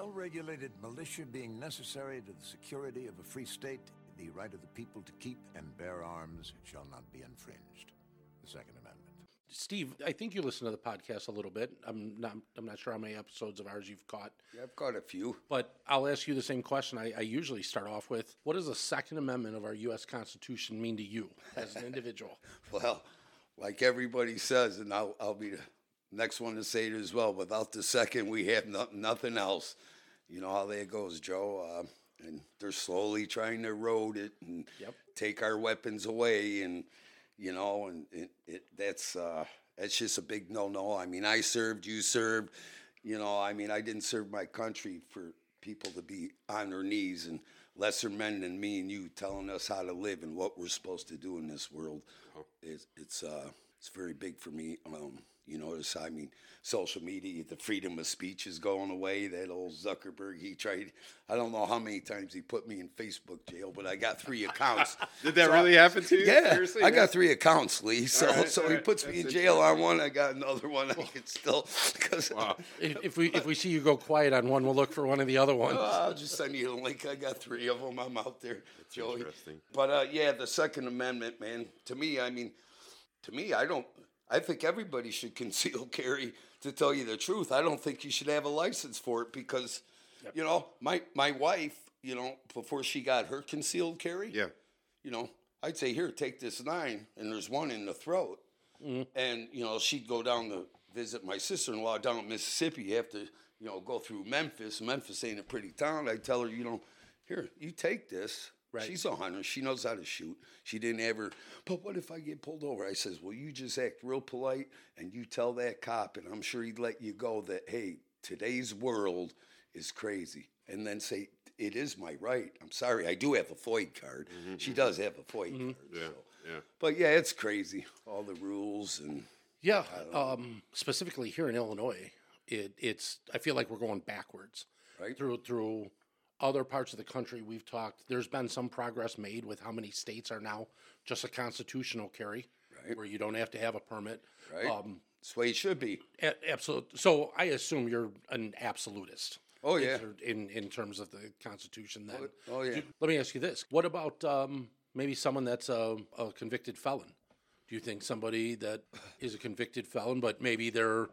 well-regulated militia being necessary to the security of a free state, the right of the people to keep and bear arms shall not be infringed. The Second Amendment. Steve, I think you listen to the podcast a little bit. I'm not sure how many episodes of ours you've caught. Yeah, I've caught a few. But I'll ask you the same question I usually start off with. What does the Second Amendment of our U.S. Constitution mean to you as an individual? Well, like everybody says, and I'll be the next one to say it as well, without the second, we have nothing else. You know how that goes, Joe. And they're slowly trying to erode it and take our weapons away, and you know, and that's just a big no-no. I mean, I served, you served. You know, I mean, I didn't serve my country for people to be on their knees and lesser men than me and you telling us how to live and what we're supposed to do in this world. It's very big for me. You notice, I mean, social media, the freedom of speech is going away. That old Zuckerberg, he tried, I don't know how many times he put me in Facebook jail, but I got 3 accounts. Did that really happen to you? Yeah, Seriously? I got 3 accounts, Lee. So he puts me in jail on one. I got another one. I can still, because Wow. If we see you go quiet on one, we'll look for one of the other ones. I'll just send you the link. I got 3 of them. I'm out there, Joey. Interesting. But yeah, the Second Amendment, man. To me, I think everybody should conceal carry. To tell you the truth, I don't think you should have a license for it because, you know, my wife, you know, before she got her concealed carry, you know, I'd say, here, take this 9, and there's one in the throat. Mm-hmm. And, you know, she'd go down to visit my sister-in-law down in Mississippi. You have to, you know, go through Memphis. Memphis ain't a pretty town. I'd tell her, you know, here, you take this. Right. She's a hunter. She knows how to shoot. She didn't ever, but what if I get pulled over? I says, well, you just act real polite and you tell that cop, and I'm sure he'd let you go that, hey, today's world is crazy. And then say, it is my right. I'm sorry, I do have a FOID card. Mm-hmm. She does have a FOID card. Yeah, so. yeah. But yeah, it's crazy. All the rules and. Yeah, specifically here in Illinois, it's. I feel like we're going backwards. Right. Through other parts of the country, we've talked. There's been some progress made with how many states are now just a constitutional carry, right, where you don't have to have a permit. Right. That's the way it should be. Absolutely. So I assume you're an absolutist. Oh yeah. In terms of the Constitution, then. Oh yeah. Let me ask you this: what about maybe someone that's a convicted felon? Do you think somebody that is a convicted felon, but maybe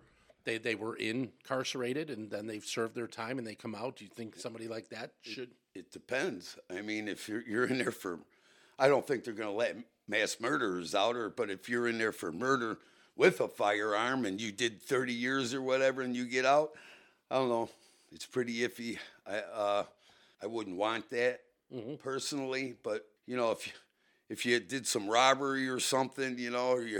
they were incarcerated and then they've served their time and they come out? Do you think somebody like that should? It depends. I mean, if you're in there for, I don't think they're going to let mass murderers out, but if you're in there for murder with a firearm and you did 30 years or whatever and you get out, I don't know. It's pretty iffy. I wouldn't want that personally, but you know, if you did some robbery or something, you know, or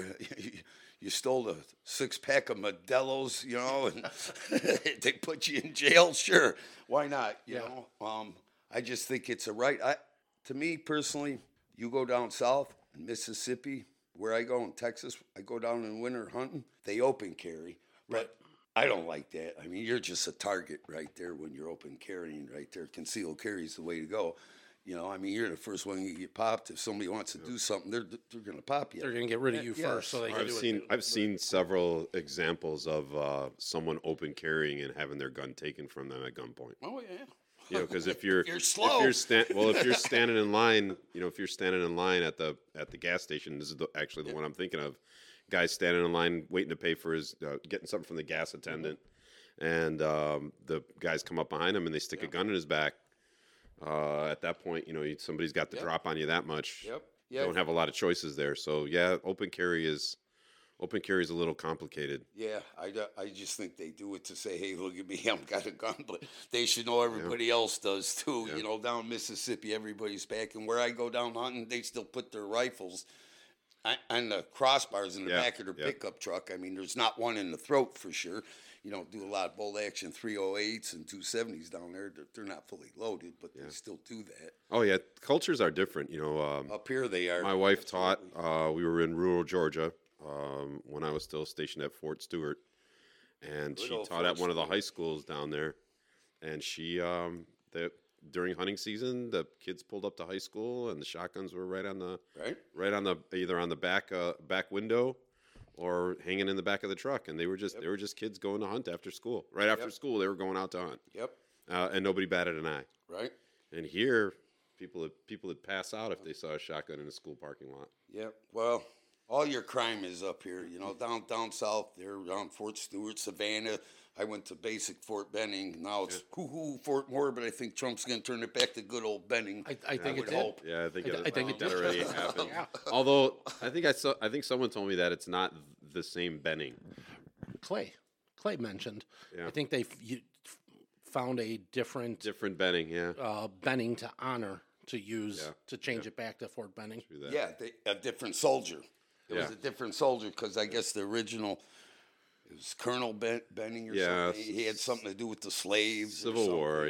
you stole a 6-pack of Modelo's, you know, and they put you in jail, sure, why not? You know, I just think it's a right. To me personally, you go down south in Mississippi, where I go in Texas, I go down in winter hunting. They open carry, but I don't like that. I mean, you're just a target right there when you're open carrying right there. Concealed carry is the way to go. You know, I mean, you're the first one you get popped. If somebody wants to do something, they're going to pop you. They're going to get rid of you first, so they can do it. I've seen several examples of someone open carrying and having their gun taken from them at gunpoint. Oh yeah. You know, because if you're slow, if you're standing in line, you know, if you're standing in line at the gas station, this is actually the one I'm thinking of. Guy's standing in line waiting to pay for his getting something from the gas attendant, and the guys come up behind him and they stick a gun in his back. At that point, you know, somebody's got the drop on you that much. Yep. You don't have a lot of choices there. So yeah, open carry is a little complicated. Yeah, I just think they do it to say, hey, look at me, I've got a gun, but they should know everybody else does too. Yeah. You know, down Mississippi, everybody's back, and where I go down hunting, they still put their rifles on the crossbars in the back of their pickup truck. I mean, there's not one in the throat for sure. You don't do a lot of bolt action 308s and 270s down there. They're not fully loaded, but they still do that. Oh yeah, cultures are different. You know, up here they are. My wife taught. We were in rural Georgia when I was still stationed at Fort Stewart, and she taught at one of the high schools down there. And she, during hunting season, the kids pulled up to high school, and the shotguns were right on the either on the back window or hanging in the back of the truck, and they were just kids going to hunt after school. Right after school, they were going out to hunt. Yep. and nobody batted an eye. Right. And here, people would pass out if they saw a shotgun in a school parking lot. Yep. Well, all your crime is up here. You know, down south there, around Fort Stewart, Savannah. I went to basic Fort Benning. Now it's Fort Moore, but I think Trump's going to turn it back to good old Benning. I think it did. hope. Yeah, I think it that did. already happened. Yeah. Although I think someone told me that it's not the same Benning. Clay mentioned. Yeah. I think they found a different Benning. Yeah. Benning to honor to use Yeah. to change it back to Fort Benning. True that. Yeah, a different soldier. It was Yeah. a different soldier because I guess the original, it was Colonel Benning or something. He had something to do with the slaves. Civil War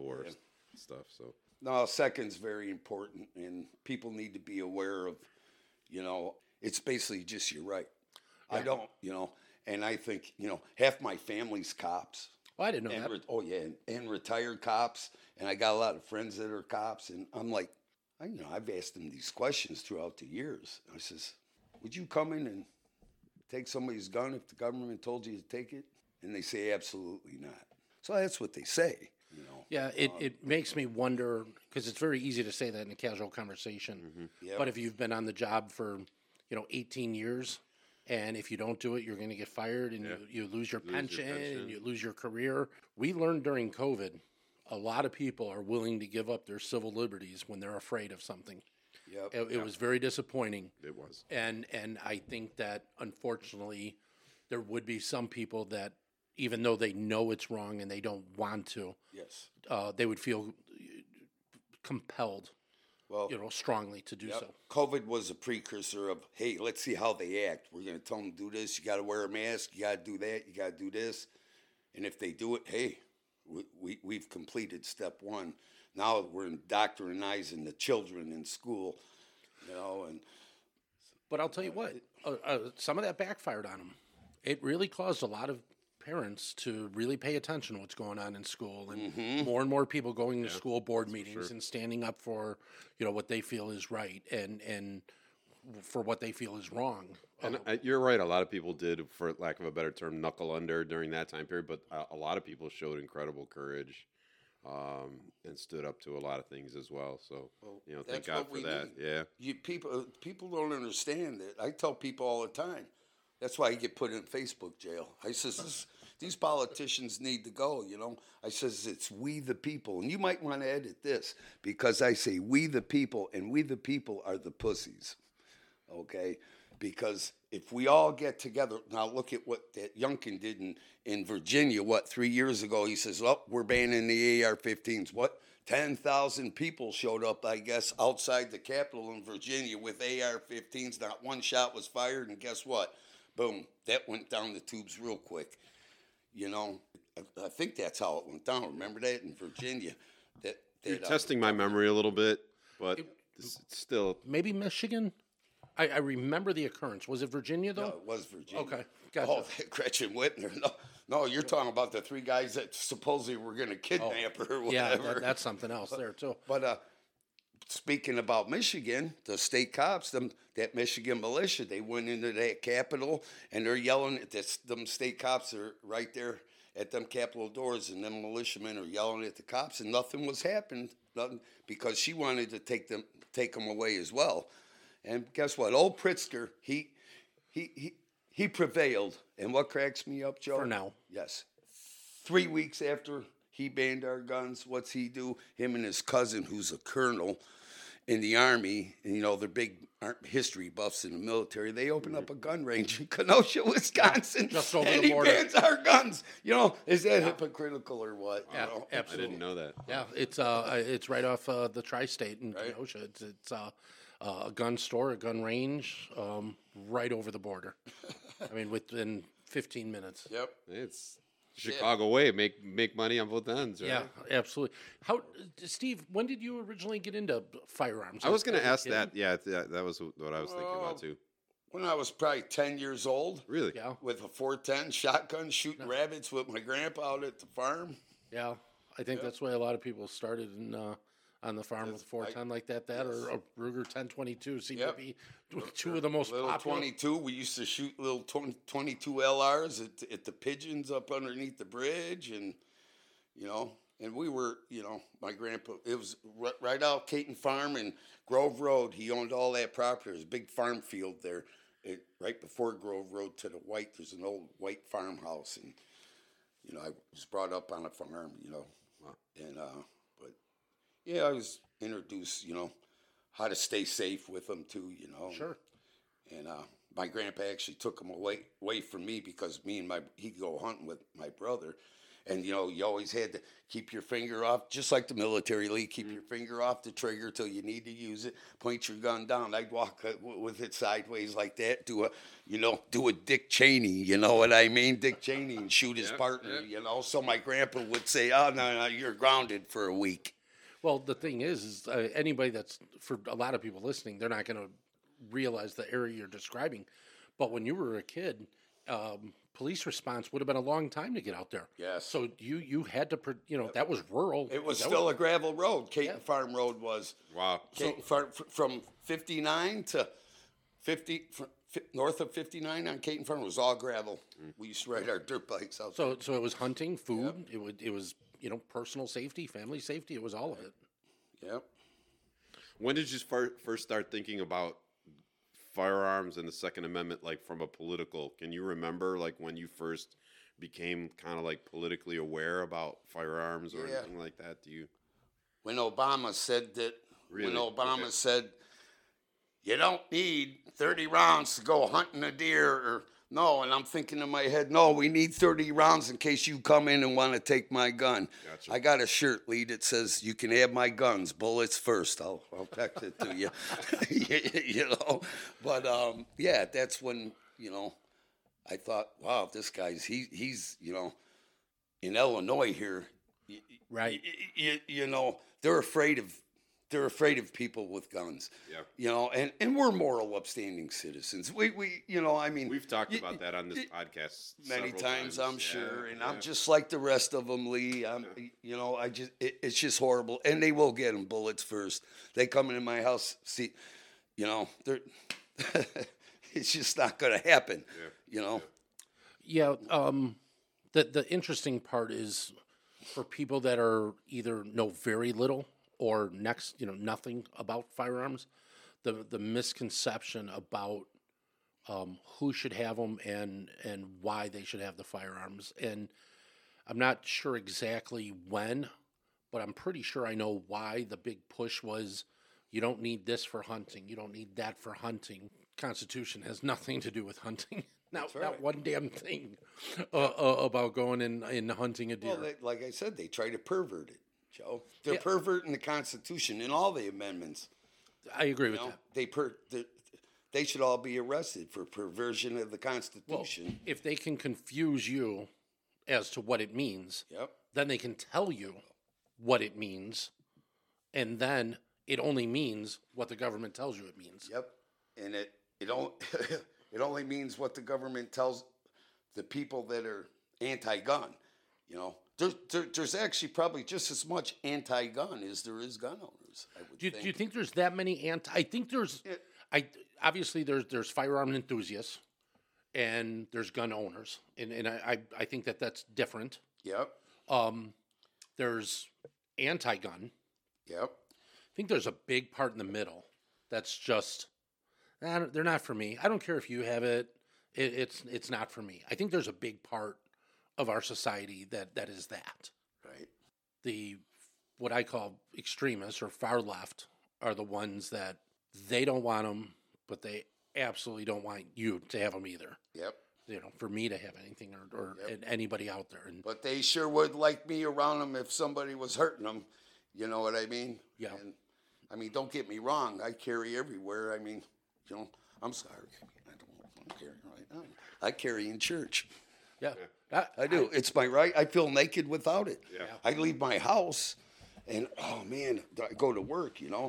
stuff. So No, second's very important, and people need to be aware of, you know, it's basically just your right. I don't, you know, and I think, you know, half my family's cops. Well, I didn't know that. And retired cops, and I got a lot of friends that are cops, and I'm like, I've asked them these questions throughout the years. I says, would you come in and take somebody's gun if the government told you to take it? And they say, absolutely not. So that's what they say, you know. Yeah, it makes me wonder, because it's very easy to say that in a casual conversation. Yep. But if you've been on the job for, 18 years, and if you don't do it, you're going to get fired, and you lose your pension, and you lose your career. We learned during COVID, a lot of people are willing to give up their civil liberties when they're afraid of something. Yep. It was very disappointing. it was. And I think that, unfortunately, there would be some people that, even though they know it's wrong and they don't want to, Yes. they would feel compelled, Well, strongly to do yep. so. COVID was a precursor of, hey, let's see how they act. We're going to tell them to do this. You got to wear a mask. You got to do that. You got to do this. And if they do it, hey, we've completed step one. Now we're indoctrinizing the children in school, and But I'll tell you what, some of that backfired on them. It really caused a lot of parents to really pay attention to what's going on in school, and more and more people going to school board meetings and standing up for, what they feel is right and for what they feel is wrong. And you're right. A lot of people did, for lack of a better term, knuckle under during that time period. But a lot of people showed incredible courage and stood up to a lot of things as well. So, thank God for that. Need. Yeah. People don't understand it. I tell people all the time. That's why I get put in Facebook jail. I says, these politicians need to go, I says, it's we the people. And you might want to edit this because I say we the people, and we the people are the pussies. Okay? Because if we all get together, now look at what that Youngkin did in Virginia, 3 years ago? He says, we're banning the AR-15s. 10,000 people showed up, I guess, outside the Capitol in Virginia with AR-15s. Not one shot was fired, and guess what? Boom, that went down the tubes real quick. I think that's how it went down. Remember that in Virginia? You're testing my memory a little bit, but it's still. Maybe Michigan? I remember the occurrence. Was it Virginia, though? No, it was Virginia. Okay, gotcha. Oh, Gretchen Whitmer. No, you're talking about the three guys that supposedly were going to kidnap her or whatever. Yeah, that's something else there, too. But speaking about Michigan, the state cops, that Michigan militia, they went into that Capitol, and they're yelling at them state cops are right there at them Capitol doors, and them militiamen are yelling at the cops, and nothing was happening because she wanted to take them away as well. And guess what? Old Pritzker, he prevailed. And what cracks me up, Joe? For now. Yes. 3 weeks after he banned our guns, what's he do? Him and his cousin, who's a colonel in the Army, and they're big history buffs in the military, they open up a gun range in Kenosha, Wisconsin. Just over and the border. he bans our guns. Is that hypocritical or what? Yeah, I absolutely. didn't know that. Yeah, it's right off the tri-state in Kenosha. It's a gun store, a gun range, right over the border. I mean, within 15 minutes. Yep. It's Chicago way. Make money on both ends, right? Yeah, absolutely. Steve, when did you originally get into firearms? I was going to ask that. Yeah, that was what I was thinking about, too. When I was probably 10 years old. Really? Yeah. With a 410 shotgun, shooting rabbits with my grandpa out at the farm. Yeah, I think that's why a lot of people started on the farm with 410 like that, or a Ruger 1022 seem to be two of the most little popular. 22. We used to shoot little 22 LRs at the pigeons up underneath the bridge, and And we were, my grandpa, it was right out Caton Farm and Grove Road. He owned all that property. There's a big farm field there. Right before Grove Road to the white, there's an old white farmhouse. And, I was brought up on a farm, Wow. And, but, yeah, I was introduced, how to stay safe with them, too, Sure. And my grandpa actually took him away from me because he'd go hunting with my brother. And, you always had to keep your finger off, just like the military league, keep your finger off the trigger till you need to use it. Point your gun down. I'd walk with it sideways like that, do a Dick Cheney, you know what I mean? Dick Cheney, and shoot his partner, So my grandpa would say, oh, no, you're grounded for a week. Well, the thing is anybody for a lot of people listening, they're not going to realize the area you're describing. But when you were a kid, police response would have been a long time to get out there. Yes. So you had to, that was rural. It was still a gravel road. Caton Farm Road was. Wow. Caton Farm, from 59 to 50, north of 59 on Caton Farm was all gravel. We used to ride our dirt bikes out there. So it was hunting, food. Yep. It was personal safety, family safety. It was all of it. Yep. When did you first start thinking about firearms and the Second Amendment, like from a political? Can you remember, like, when you first became kind of like politically aware about firearms or anything like that? Do you? When Obama said that. Really? When Obama said, you don't need 30 rounds to go hunting a deer, or no, and I'm thinking in my head, no, we need 30 rounds in case you come in and want to take my gun. Gotcha. I got a shirt, Lee, that says, you can have my guns, bullets first. I'll text it to you. But that's when, I thought, wow, this guy's, he's in Illinois here. Right. They're afraid of people with guns. Yeah. And we're moral, upstanding citizens. We We've talked about that on this podcast many times, I'm sure. And I'm yeah. just like the rest of them, Lee. It's just horrible. And they will get them bullets first. They come into my house, see, they're it's just not going to happen, Yeah. The interesting part is for people that are either know very little or nothing about firearms, the misconception about who should have them and why they should have the firearms. And I'm not sure exactly when, but I'm pretty sure I know why the big push was you don't need this for hunting. You don't need that for hunting. Constitution has nothing to do with hunting. Not one damn thing about going and hunting a deer. Well, like I said, they try to pervert it, Joe. They're perverting the Constitution and all the amendments. I agree with that. They should all be arrested for perversion of the Constitution. Well, if they can confuse you as to what it means, then they can tell you what it means, and then it only means what the government tells you it means. Yep, and it only means what the government tells the people that are anti-gun. There's actually probably just as much anti-gun as there is gun owners. I would think. Do you think there's that many I think there's. Obviously there's firearm enthusiasts, and there's gun owners, and I think that's different. Yep. There's anti-gun. Yep. I think there's a big part in the middle that's just they're not for me. I don't care if you have it. It's not for me. I think there's a big part of our society that is that. Right. The what I call extremists or far left are the ones that they don't want them, but they absolutely don't want you to have them either. Yep. For me to have anything or anybody out there. But they sure would like me around them if somebody was hurting them. You know what I mean? Yeah. And, don't get me wrong. I carry everywhere. I'm sorry. I don't carry right now. I carry in church. Yeah. I do. It's my right. I feel naked without it. Yeah. I leave my house, and I go to work, and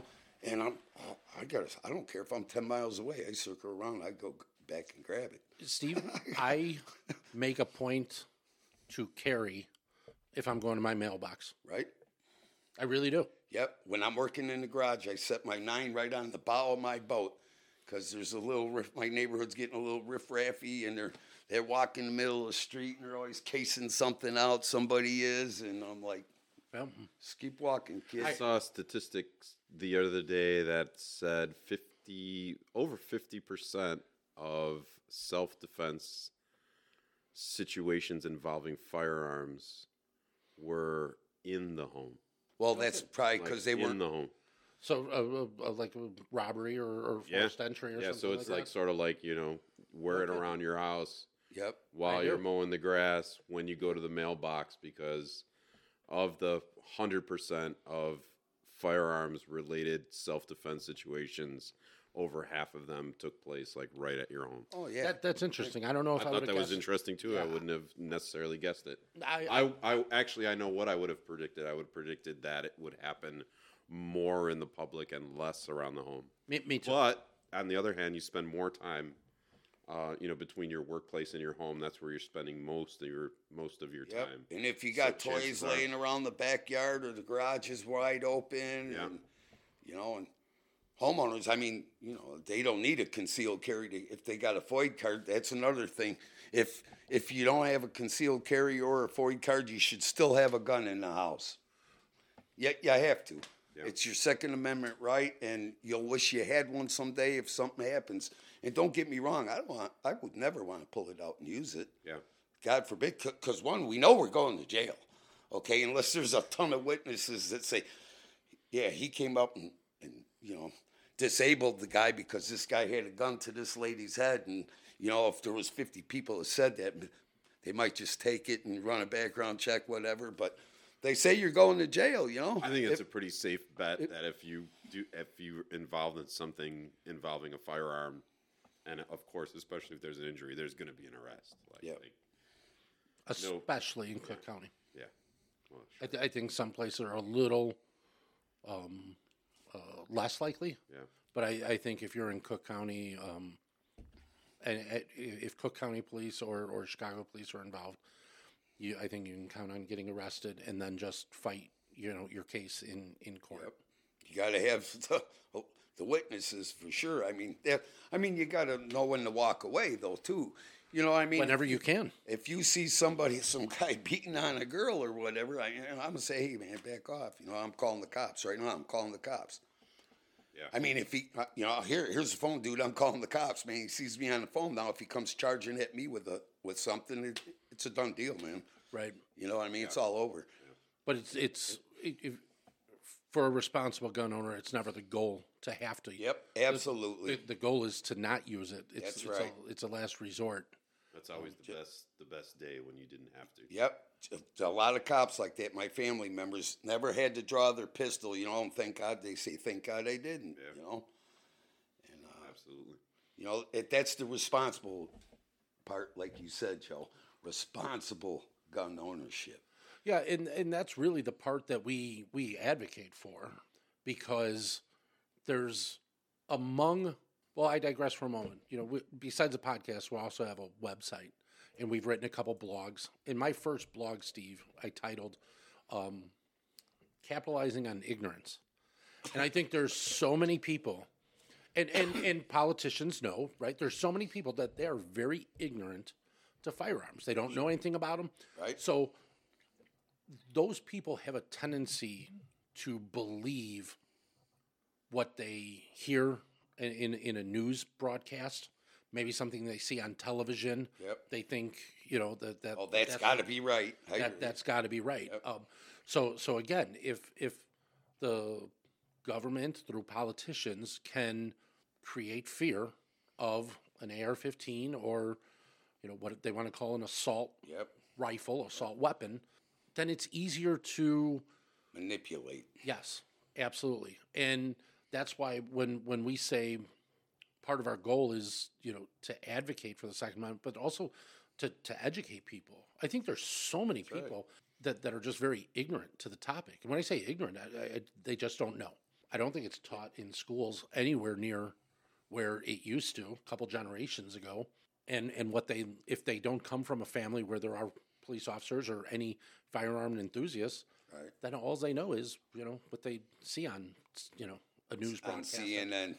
I don't care if I'm 10 miles away. I circle around. I go back and grab it. Steve, I make a point to carry if I'm going to my mailbox. Right? I really do. Yep. When I'm working in the garage, I set my 9 right on the bow of my boat because there's a little my neighborhood's getting a little riff-raffy, and they're walking in the middle of the street, and they're always casing something out. Somebody is, and I'm like, Well, Just keep walking, kids. I saw statistics the other day that said over 50% of self-defense situations involving firearms were in the home. Well, that's probably because they in weren't. the home. so like a robbery or forced entry or something. So it's like that? sort of like, wear it around your house Yep. while you're mowing the grass, when you go to the mailbox, because of the 100% of firearms related self-defense situations, over half of them took place like right at your home. Oh yeah. That's interesting. I don't know if I I thought would that have was interesting too. I wouldn't have necessarily guessed it. I I know what I would have predicted. I would have predicted that it would happen more in the public and less around the home. me too. But on the other hand, you spend more time, between your workplace and your home. That's where you're spending most of your Yep. time. And if you got So toys chances are- laying around the backyard or the garage is wide open, Yeah. and and homeowners, I mean, they don't need a concealed carry if they got a FOID card. That's another thing. If you don't have a concealed carry or a FOID card, you should still have a gun in the house. Yeah, you have to. Yeah. It's your Second Amendment right, and you'll wish you had one someday if something happens. And don't get me wrong, I would never want to pull it out and use it. Yeah. God forbid, because one, we know we're going to jail, okay? Unless there's a ton of witnesses that say, yeah, he came up and disabled the guy because this guy had a gun to this lady's head, and if there was 50 people that said that, they might just take it and run a background check, whatever. But they say you're going to jail, I think it's a pretty safe bet that if you're involved in something involving a firearm, and of course, especially if there's an injury, there's going to be an arrest. Especially in Cook County. Yeah. Well, sure. I think some places are a little less likely. Yeah. But I think if you're in Cook County, and if Cook County Police or Chicago Police are involved, I think you can count on getting arrested and then just fight, your case in court. Yep. You got to have the witnesses for sure. I mean, you got to know when to walk away though too. Whenever you can. If you see some guy beating on a girl or whatever, I'm gonna say, hey man, back off. I'm calling the cops right now. I'm calling the cops. Yeah. I mean, if he, here's the phone, dude. I'm calling the cops, man. He sees me on the phone now. If he comes charging at me with something, it's a done deal, man. Right. You know what I mean? Yeah. It's all over. But it's for a responsible gun owner, it's never the goal to have to. Yep, absolutely. The goal is to not use it. That's right. It's a last resort. That's always the best day when you didn't have to. Yep. A lot of cops like that. My family members never had to draw their pistol, and thank God they say, thank God they didn't, And, absolutely. That's the responsible part, like you said, Joe. Responsible gun ownership. Yeah, and that's really the part that we advocate for, because there's well, I digress for a moment. Besides the podcast, we also have a website, and we've written a couple blogs. In my first blog, Steve, I titled Capitalizing on Ignorance. And I think there's so many people, and politicians know, right? There's so many people that they are very ignorant to firearms. They don't know anything about them. Right. So those people have a tendency to believe what they hear in a news broadcast, maybe something they see on television. Yep. They think, that Oh, that's got to be right. that's got to be right. Yep. So again, if the government through politicians can create fear of an AR-15 or what they want to call an assault rifle, assault weapon, then it's easier to manipulate. Yes, absolutely. And that's why when we say part of our goal is, to advocate for the Second Amendment, but also to educate people. I think there's so many people that are just very ignorant to the topic. And when I say ignorant, they just don't know. I don't think it's taught in schools anywhere near where it used to a couple generations ago. And if they don't come from a family where there are police officers or any firearm enthusiasts, then all they know is, what they see on, a news broadcast. On CNN.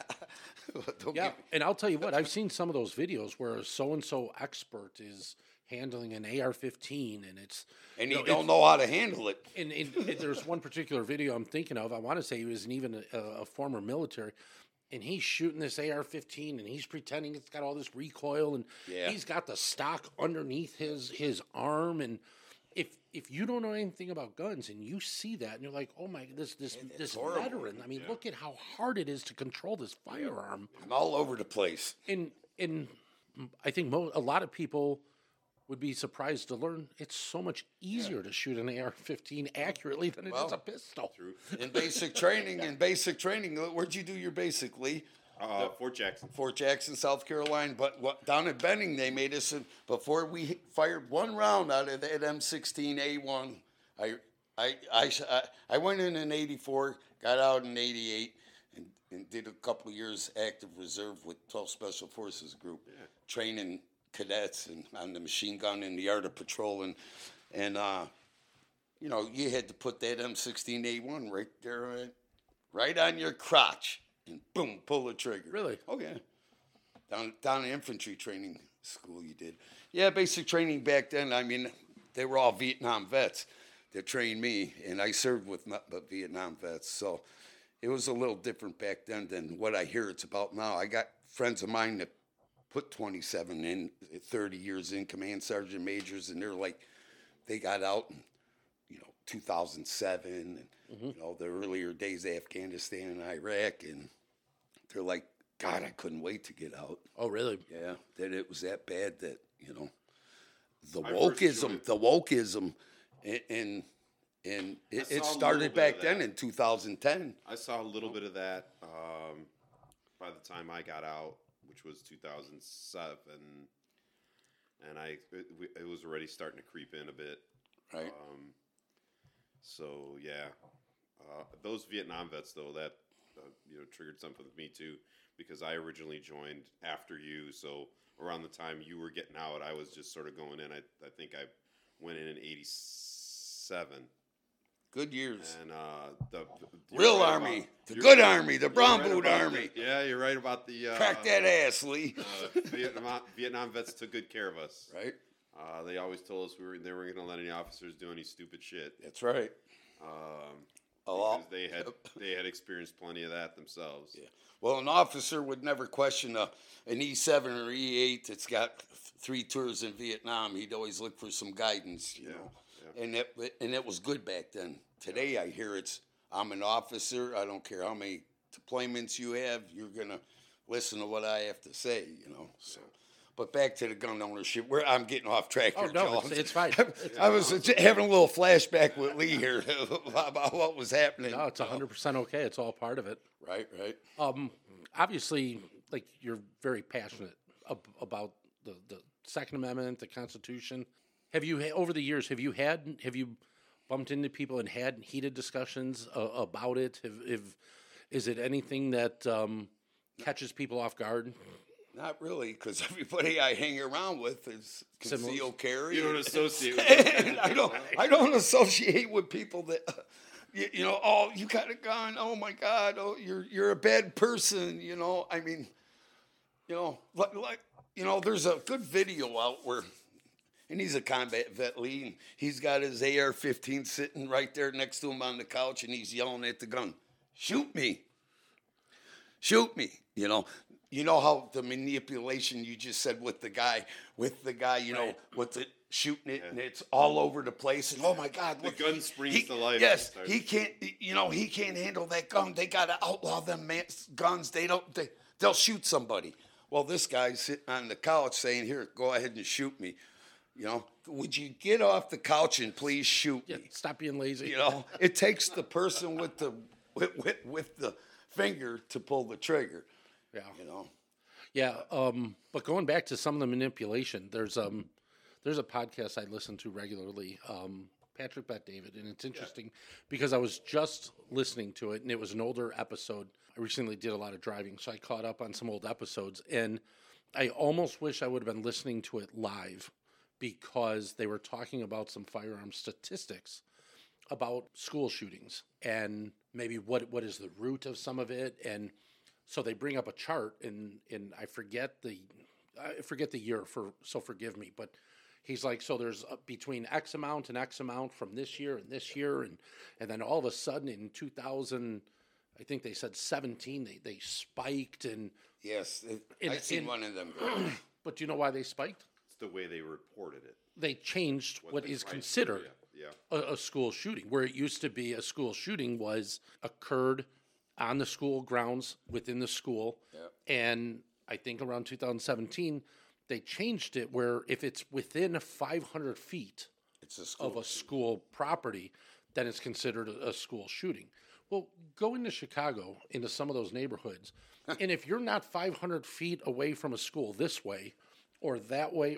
Yeah, and I'll tell you what, I've seen some of those videos where a so-and-so expert is handling an AR-15, and it's And he don't know how to handle it. And there's one particular video I'm thinking of. I want to say he was even a former military, and he's shooting this AR-15, and he's pretending it's got all this recoil, and he's got the stock underneath his arm. And if you don't know anything about guns, and you see that, and you're like, oh my, this veteran. I mean, look at how hard it is to control this firearm. I'm all over the place. And I think a lot of people would be surprised to learn it's so much easier to shoot an AR-15 accurately than it is a pistol. In basic training, where'd you do your basic, Lee? Fort Jackson. Fort Jackson, South Carolina. But down in Benning, they made us, before we fired one round out of that M16A1, I went in 84, got out in 88, and did a couple of years active reserve with 12 Special Forces Group, training cadets and on the machine gun and the art of patrolling. And you know, you had to put that M16A1 right there, right on your crotch, and boom, pull the trigger. Really? Oh, yeah. Down in infantry training school you did. Yeah, basic training back then, I mean, they were all Vietnam vets that trained me, and I served with Vietnam vets. So it was a little different back then than what I hear it's about now. I got friends of mine that put 27 in, 30 years in, command sergeant majors, and they're like, they got out in, 2007, and, the earlier days of Afghanistan and Iraq, and they're like, God, I couldn't wait to get out. Oh, really? Yeah, that it was that bad that, the wokeism, and it started back then in 2010. I saw a little bit of that by the time I got out, which was 2007, and it was already starting to creep in a bit. Right. So yeah, those Vietnam vets though, that triggered something with me too, because I originally joined after you. So around the time you were getting out, I was just sort of going in. I think I went in '87. Good years. And the real right army, the good army, the brown boot army. Yeah, you're right about the crack that ass, Lee. Vietnam vets took good care of us. Right. They always told us they weren't going to let any officers do any stupid shit. That's right. Because they had experienced plenty of that themselves. Yeah. Well, an officer would never question an E7 or E8 that's got 3 tours in Vietnam. He'd always look for some guidance, you know. Yeah. And it was good back then. Today I hear I'm an officer. I don't care how many deployments you have. You're going to listen to what I have to say, So. But back to the gun ownership. I'm getting off track here, no, Joe. it's fine. I was having a little flashback with Lee here about what was happening. No, it's 100% okay. It's all part of it. Right. Obviously, like, you're very passionate about the Second Amendment, the Constitution. Have you, over the years, have you bumped into people and had heated discussions about it? Is it anything that catches people off guard? Not really, because everybody I hang around with is concealed carry. You don't associate with them. I don't associate with people that, oh, you got a gun. Oh my God. Oh, you're a bad person. I mean, there's a good video out where, and he's a combat vet, Lee, and he's got his AR-15 sitting right there next to him on the couch, and he's yelling at the gun, "Shoot me. Shoot me." You know how the manipulation you just said with the guy, with the shooting it, and it's all over the place, and oh my God, look, the gun springs to life. Yes, he can't handle that gun. They got to outlaw them guns. They'll shoot somebody. Well, this guy's sitting on the couch saying, "Here, go ahead and shoot me." Would you get off the couch and please shoot me? Stop being lazy. It takes the person with the finger to pull the trigger. Yeah. Yeah. But going back to some of the manipulation, there's a podcast I listen to regularly, Patrick Bet-David, and it's interesting because I was just listening to it, and it was an older episode. I recently did a lot of driving, so I caught up on some old episodes, and I almost wish I would have been listening to it live because they were talking about some firearm statistics about school shootings and maybe what is the root of some of it. And so they bring up a chart, and I forget the year, so forgive me, but He's like, so there's between X amount and X amount from this year and this year, and then all of a sudden in 2000, I think they said 17, they spiked, and Yes, I've seen one of them. but do you know why they spiked? It's the way they reported it. They changed what the is criteria, considered yeah. a school shooting, where it used to be a school shooting was occurred on the school grounds within the school, and I think around 2017 they changed it where if it's within 500 feet of a school property, then it's considered a school shooting. Well, go into Chicago, into some of those neighborhoods, and if you're not 500 feet away from a school this way or that way,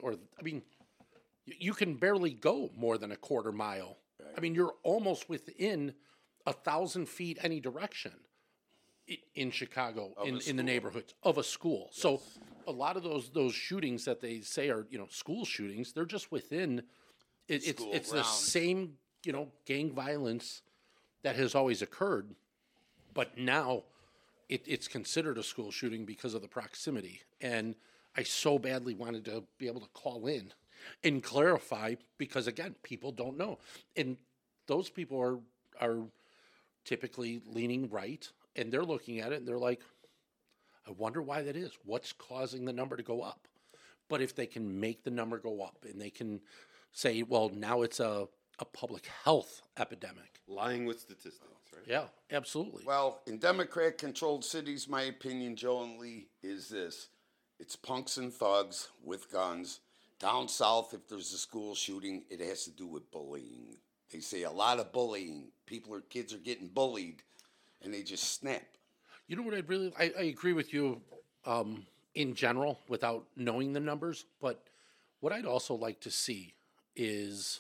you can barely go more than a quarter mile. Right. I mean, you're almost within 1,000 feet any direction in Chicago, in the neighborhoods of a school. Yes. So a lot of those shootings that they say are, school shootings, they're just within, it's the same, gang violence that has always occurred, but now it's considered a school shooting because of the proximity. And I so badly wanted to be able to call in and clarify because, again, people don't know. And those people are typically leaning right, and they're looking at it, and they're like, I wonder why that is. What's causing the number to go up? But if they can make the number go up, and they can say, well, now it's a public health epidemic. Lying with statistics, right? Yeah, absolutely. Well, in Democrat-controlled cities, my opinion, Joe and Lee, is this. It's punks and thugs with guns. Down south, if there's a school shooting, it has to do with bullying. They say a lot of bullying. Kids are getting bullied, and they just snap. You know what I agree with you in general without knowing the numbers, but what I'd also like to see is,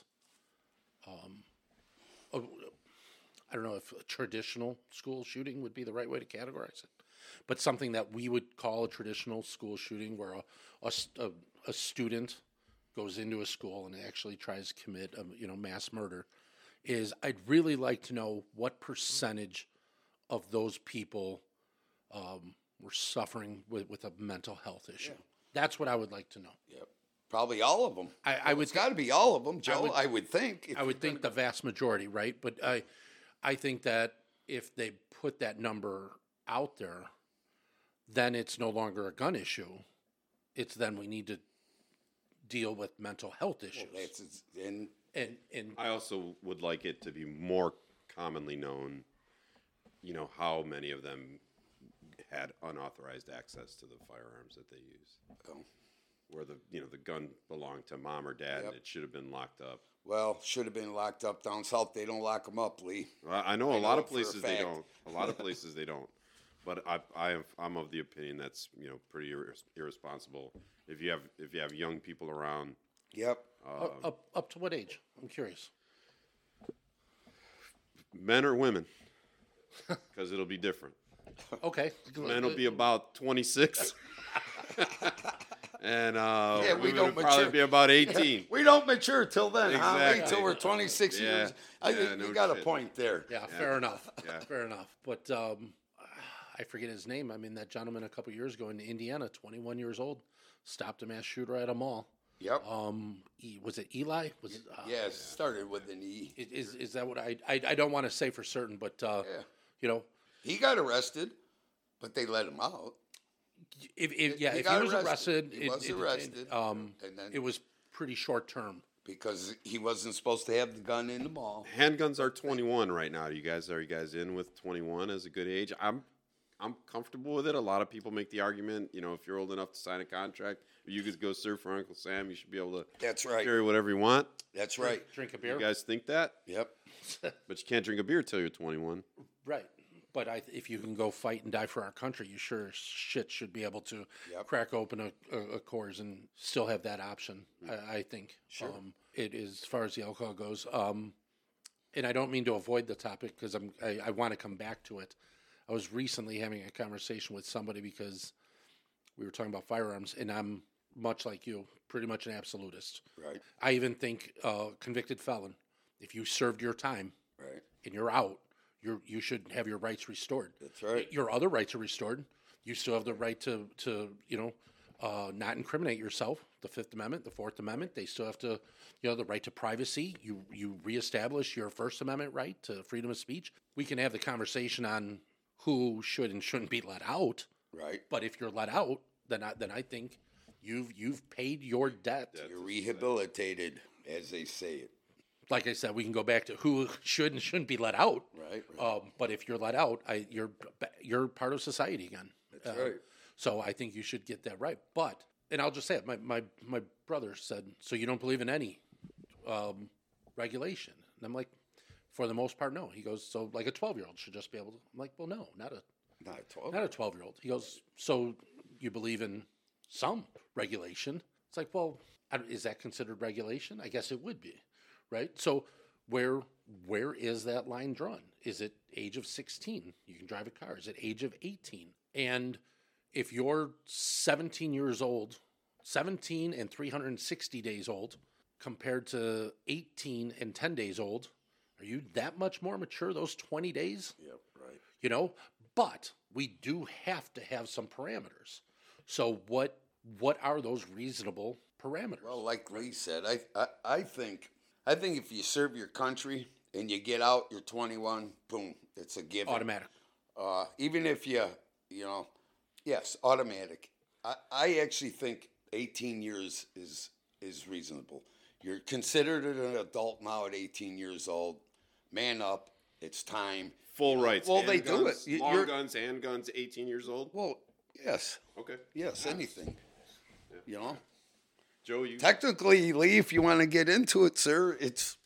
I don't know if a traditional school shooting would be the right way to categorize it, but something that we would call a traditional school shooting where a student goes into a school and actually tries to commit mass murder, is I'd really like to know what percentage of those people were suffering with a mental health issue. Yeah. That's what I would like to know. Yep. Probably all of them. It's got to be all of them, Joe. I would think. I would think the vast majority, right? But I think that if they put that number out there, then it's no longer a gun issue. It's then we need to deal with mental health issues. Well, and I also would like it to be more commonly known, how many of them had unauthorized access to the firearms that they used. Oh. Where the gun belonged to mom or dad, and it should have been locked up. Well, should have been locked up down south. They don't lock them up, Lee. Well, I know a lot of places they don't. A lot of places they don't. But I'm of the opinion that's pretty irresponsible. If you have young people around. Yep. Up to what age? I'm curious. Men or women? Because it'll be different. Okay. Men will be about 26. And we don't probably be about 18. Yeah, we don't mature till then. Exactly. Wait till we're 26 years. I think you got a point there. Yeah, fair enough. Yeah. Fair enough. But I forget his name. I mean, that gentleman a couple years ago in Indiana, 21 years old, stopped a mass shooter at a mall. Yep. Was it Eli? Was it? Yes, started with an E. Is that what I don't want to say for certain, but he got arrested, but they let him out. If he was arrested, it was pretty short term because he wasn't supposed to have the gun in the mall. Handguns are 21 right now. Are you guys in with 21 as a good age? I'm comfortable with it. A lot of people make the argument, if you're old enough to sign a contract, you could go serve for Uncle Sam. You should be able to. That's right. Carry whatever you want. That's right. Drink a beer. You guys think that? Yep. But you can't drink a beer till you're 21. Right. But if you can go fight and die for our country, you sure shit should be able to crack open a Coors and still have that option. I think. Sure. It is as far as the alcohol goes. And I don't mean to avoid the topic because I want to come back to it. I was recently having a conversation with somebody because we were talking about firearms, and I'm much like you, pretty much an absolutist. Right. I even think convicted felon, if you served your time, right, and you're out, you should have your rights restored. That's right. Your other rights are restored. You still have the right to not incriminate yourself. the Fifth Amendment, the Fourth Amendment. They still have to, the right to privacy. You reestablish your First Amendment right to freedom of speech. We can have the conversation on who should and shouldn't be let out. Right. But if you're let out, then I think you've paid your debt. You're rehabilitated, as they say it. Like I said, we can go back to who should and shouldn't be let out. Right. But if you're let out, you're part of society again. That's right. So I think you should get that right. But, and I'll just say it, my brother said, so you don't believe in any regulation? And I'm like, for the most part, no. He goes, so like a 12-year-old should just be able to. I'm like, well, no, not a 12-year-old. He goes, so you believe in some regulation? It's like, well, is that considered regulation? I guess it would be. Right? So where is that line drawn? Is it age of 16? You can drive a car. Is it age of 18? And if you're 17 years old, 17 and 360 days old, compared to 18 and 10 days old, are you that much more mature those 20 days? Yep, right. But we do have to have some parameters. So what are those reasonable parameters? Well, like Lee said, I think if you serve your country and you get out, you're 21, boom, it's a given. Automatic. Even if yes, automatic. I actually think 18 years is reasonable. You're considered an adult now at 18 years old. Man up. It's time. Full rights. Well, they do it. Long guns, handguns, 18 years old? Well, yes. Okay. Yes, anything. Yeah. Joe, you... Technically, Lee, if you want to get into it, sir, it's,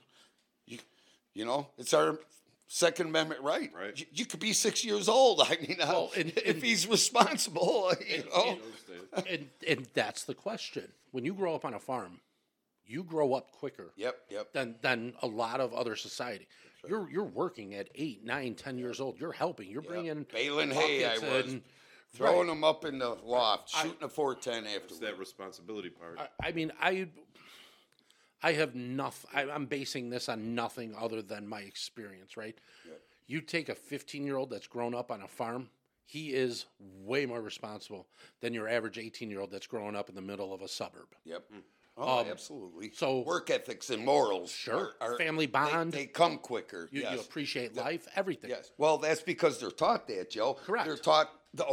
it's our Second Amendment right. Right. You could be 6 years old. I mean, if he's responsible, And that's the question. When you grow up on a farm, you grow up quicker. Yep. Than a lot of other society. Right. You're working at 8, 9, 10 years old. You're helping. You're bringing baling hay. I was throwing them up in the loft, shooting a 410 after. It's that responsibility part. I have nothing. I'm basing this on nothing other than my experience. Right. Yep. You take a 15-year-old that's grown up on a farm. He is way more responsible than your average 18-year-old that's growing up in the middle of a suburb. Yep. Oh, absolutely. So work ethics and morals, are family bond. They come quicker. You appreciate life, everything. Yes. Well, that's because they're taught that, Joe. Correct. They're taught,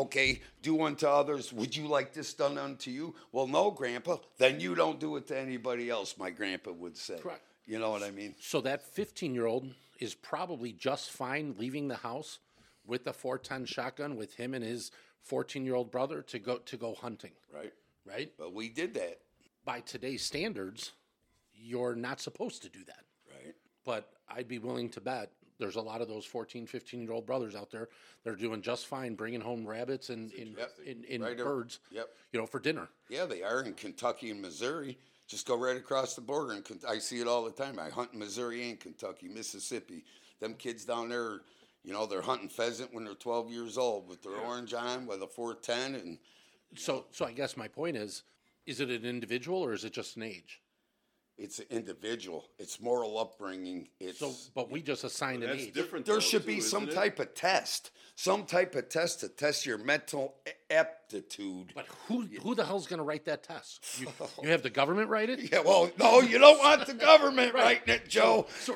do unto others. Would you like this done unto you? Well, no, Grandpa. Then you don't do it to anybody else. My grandpa would say. Correct. You know what I mean? So that 15-year-old is probably just fine leaving the house with the 410 shotgun with him and his 14-year-old brother to go hunting. Right. But we did that. By today's standards, you're not supposed to do that. Right. But I'd be willing to bet there's a lot of those 14, 15-year-old brothers out there that are doing just fine bringing home rabbits and birds, for dinner. Yeah, they are in Kentucky and Missouri. Just go right across the border. And I see it all the time. I hunt in Missouri and Kentucky, Mississippi. Them kids down there, they're hunting pheasant when they're 12 years old with their orange on, with a 410. And So I guess my point is it an individual or is it just an age? It's an individual. It's moral upbringing. But we just assigned an age. Different. There should be some type of test. Some type of test to test your mental aptitude. But who the hell's going to write that test? You have the government write it? Yeah, well, no, you don't want the government writing it, Joe. So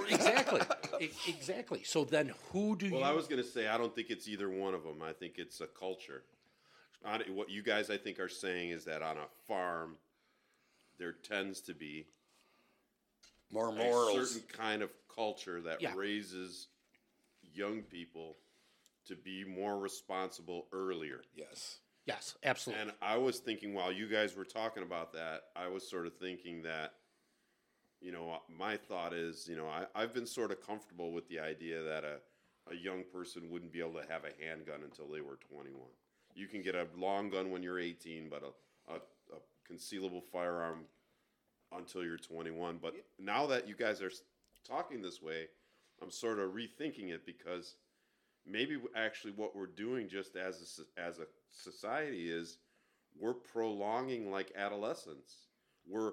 exactly. So then who do you... Well, I was going to say, I don't think it's either one of them. I think it's a culture. What you guys, I think, are saying is that on a farm, there tends to be more morals, a certain kind of culture that raises young people to be more responsible earlier. Yes, absolutely. And I was thinking, while you guys were talking about that, I was sort of thinking that, my thought is, I've been sort of comfortable with the idea that a young person wouldn't be able to have a handgun until they were 21. You can get a long gun when you're 18, but a concealable firearm until you're 21. But now that you guys are talking this way, I'm sort of rethinking it, because maybe actually what we're doing just as a society is we're prolonging like adolescence. We're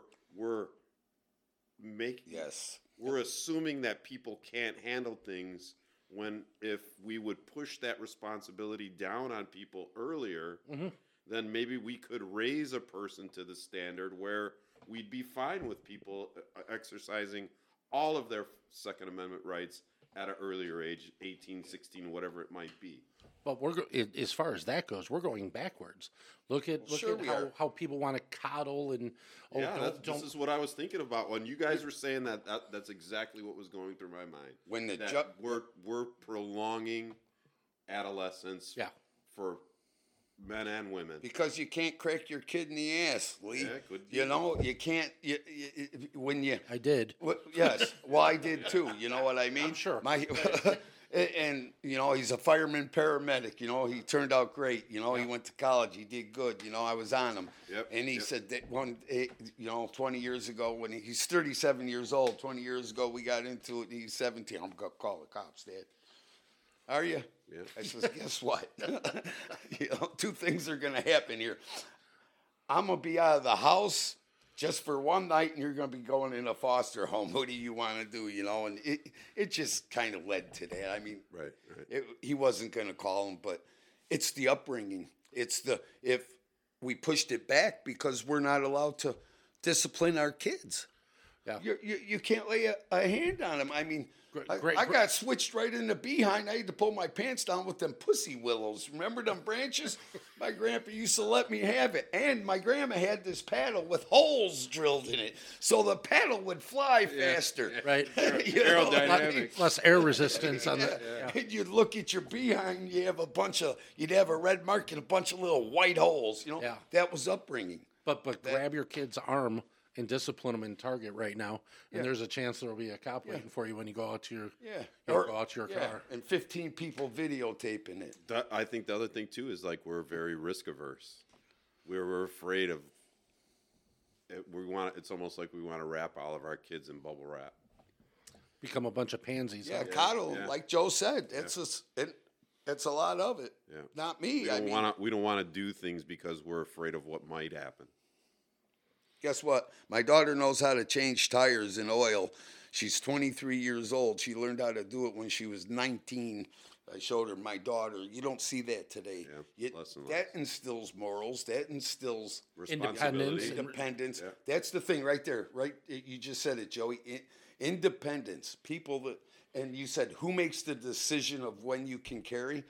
assuming that people can't handle things, when if we would push that responsibility down on people earlier, then maybe we could raise a person to the standard where we'd be fine with people exercising all of their Second Amendment rights at an earlier age, 18, 16, whatever it might be. But as far as that goes, we're going backwards. Look at how people want to coddle and this is what I was thinking about when you guys were saying that. That's exactly what was going through my mind. When we're prolonging adolescence for men and women because you can't crack your kid in the ass, Lee. Yeah, could be. You know, you can't. When you I did. Yes, well, I did too. You know what I mean? I'm sure. And you know, he's a fireman paramedic. You know, he turned out great. You know, he went to college. He did good. You know, I was on him. Yep. And he said that 20 years ago, when he's 37 years old, 20 years ago, we got into it. And he's 17. I'm gonna call the cops, Dad. Are you? Yeah. I says, guess what? You know, two things are gonna happen here. I'm gonna be out of the house just for one night, and you're going to be going in a foster home. What do you want to do, you know? And it just kind of led to that. I mean, right. He wasn't going to call him, but it's the upbringing. If we pushed it back because we're not allowed to discipline our kids. Yeah. You can't lay a hand on them. I mean, I got switched right in the behind. I had to pull my pants down with them pussy willows. Remember them branches? My grandpa used to let me have it. And my grandma had this paddle with holes drilled in it, so the paddle would fly faster. Right. Aerodynamics. Less air resistance on the. And you'd look at your behind, you'd have a red mark and a bunch of little white holes. You know, that was upbringing. But grab your kid's arm and discipline them in Target right now, and there's a chance there will be a cop waiting for you when you go out to your car. And 15 people videotaping it. I think the other thing too is like we're very risk averse. We're afraid of. It's almost like we want to wrap all of our kids in bubble wrap. Become a bunch of pansies. Yeah, coddle, like Joe said. It's a lot of it. Yeah. Not me. We don't want to do things because we're afraid of what might happen. Guess what? My daughter knows how to change tires and oil. She's 23 years old. She learned how to do it when she was 19. I showed her, my daughter. You don't see that today. Yeah, that instills morals. That instills independence. Yeah. That's the thing right there. Right? You just said it, Joey. Independence. People that, and you said, who makes the decision of when you can carry?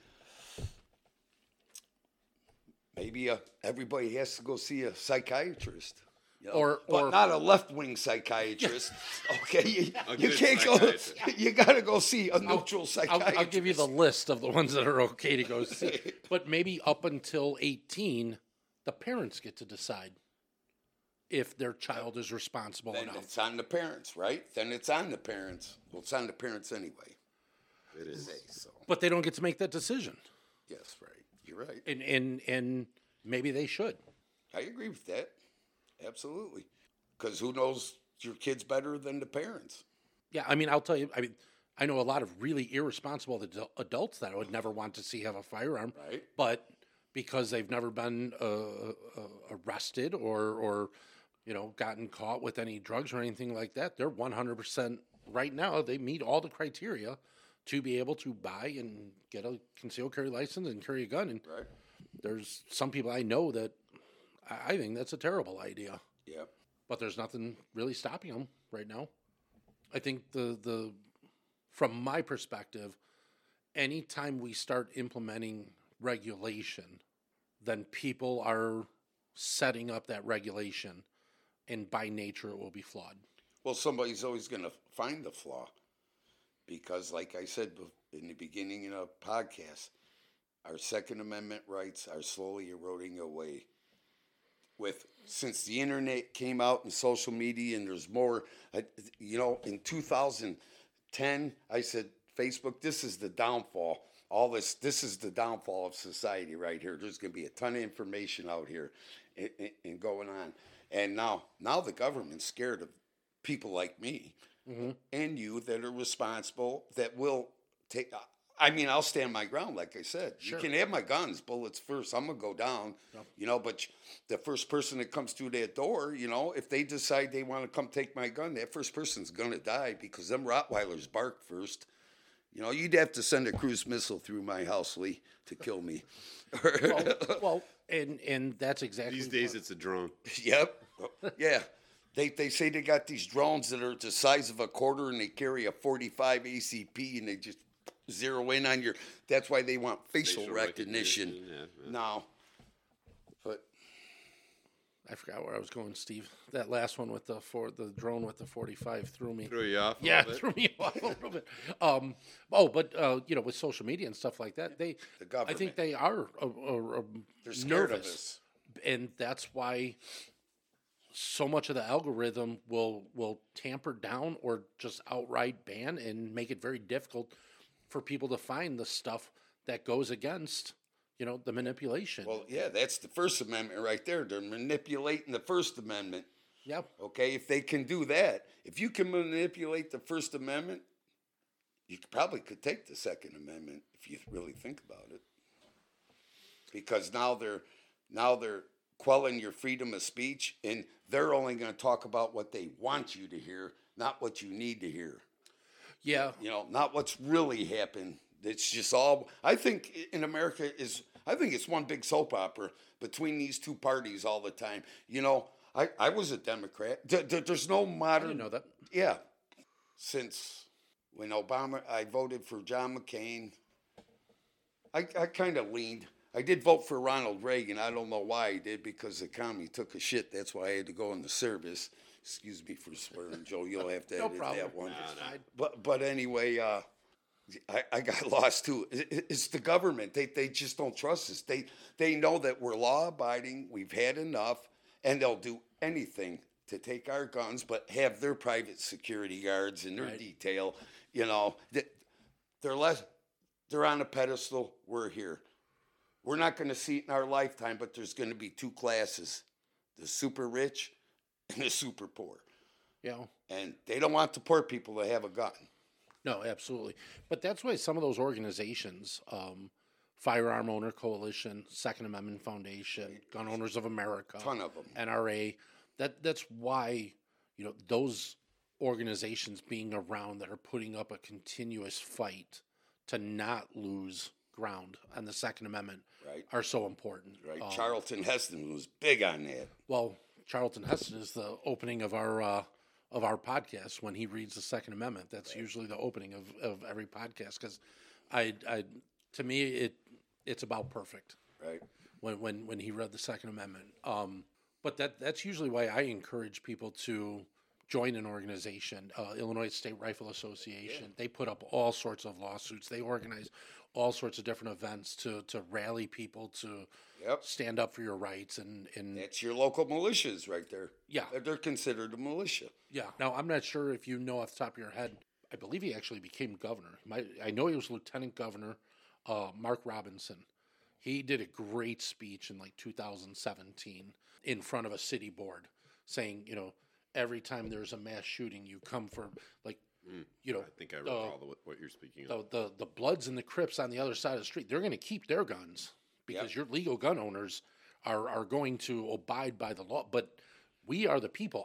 Maybe everybody has to go see a psychiatrist. You know, but not a left-wing psychiatrist. Okay, you can't go. You got to go see a neutral psychiatrist. I'll give you the list of the ones that are okay to go see. But maybe up until 18, the parents get to decide if their child is responsible enough. Then it's on the parents, right? Then it's on the parents. Well, it's on the parents anyway. It is. But they don't get to make that decision. Yes, right. You're right. And maybe they should. I agree with that. Absolutely. Because who knows your kids better than the parents? Yeah, I mean, I'll tell you, I know a lot of really irresponsible adults that I would never want to see have a firearm. Right. But because they've never been arrested or gotten caught with any drugs or anything like that, they're 100% right now. They meet all the criteria to be able to buy and get a concealed carry license and carry a gun. And there's some people I know that I think that's a terrible idea. Yeah. But there's nothing really stopping them right now. I think from my perspective, anytime we start implementing regulation, then people are setting up that regulation, and by nature it will be flawed. Well, somebody's always going to find the flaw because, like I said in the beginning of the podcast, our Second Amendment rights are slowly eroding away. Since the internet came out and social media, and there's more, in 2010, I said, Facebook, this is the downfall. This is the downfall of society right here. There's going to be a ton of information out here and going on. And now the government's scared of people like me and you that are responsible, that will take. I'll stand my ground, like I said. Sure. You can have my guns, bullets first. I'm going to go down, but the first person that comes through that door, if they decide they want to come take my gun, that first person's going to die because them Rottweilers bark first. You know, you'd have to send a cruise missile through my house, Lee, to kill me. Well, and that's exactly These days it's a drone. Yep. Yeah. They say they got these drones that are the size of a quarter and they carry a 45 ACP and they just zero in on your. That's why they want facial recognition. Yeah. Now. But I forgot where I was going, Steve. That last one with the drone with the 45 threw me. Threw you off? Yeah, it threw me off a little bit. But you know, with social media and stuff like that, the government. I think they are They're scared nervous, of us. and that's why so much of the algorithm will tamper down or just outright ban and make it very difficult for people to find the stuff that goes against, you know, the manipulation. Well, yeah, that's the First Amendment right there. They're manipulating the First Amendment. Yep. Okay, if they can do that, if you can manipulate the First Amendment, you probably could take the Second Amendment if you really think about it. Because now they're quelling your freedom of speech, and they're only going to talk about what they want you to hear, not what you need to hear. Yeah. You know, not what's really happened. It's just all. I think in America I think it's one big soap opera between these two parties all the time. You know, I was a Democrat. There's no modern. I didn't know that. Yeah, since when I voted for John McCain. I kind of leaned. I did vote for Ronald Reagan. I don't know why I did, because the commie took a shit. That's why I had to go in the service. Excuse me for swearing, Joe. You'll have to edit that one. But anyway, I got lost too. It's the government. They just don't trust us. They know that we're law abiding. We've had enough, and they'll do anything to take our guns, but have their private security guards and their detail. You know, they're on a pedestal. We're here. We're not going to see it in our lifetime, but there's going to be two classes: the super rich and the super poor. Yeah. And they don't want the poor people to have a gun. No, absolutely. But that's why some of those organizations, Firearm Owner Coalition, Second Amendment Foundation, Gun Owners of America, Ton of them. NRA, that's why, you know, those organizations being around that are putting up a continuous fight to not lose ground on the Second Amendment are so important. Right. Charlton Heston was big on that. Well, Charlton Heston is the opening of our podcast when he reads the Second Amendment. That's usually the opening of every podcast, because to me it's about perfect. Right. When he read the Second Amendment. But that's usually why I encourage people to join an organization. Illinois State Rifle Association. Yeah. They put up all sorts of lawsuits. They organize all sorts of different events to rally people to stand up for your rights. And that's your local militias right there. Yeah. They're considered a militia. Yeah. Now, I'm not sure if you know off the top of your head, I believe he actually became governor. I know he was lieutenant governor, Mark Robinson. He did a great speech in like 2017 in front of a city board saying, you know, every time there's a mass shooting, you come for, like, you know. I think I recall what you're speaking of. The Bloods and the Crips on the other side of the street, they're going to keep their guns because your legal gun owners are going to abide by the law. But we are the people.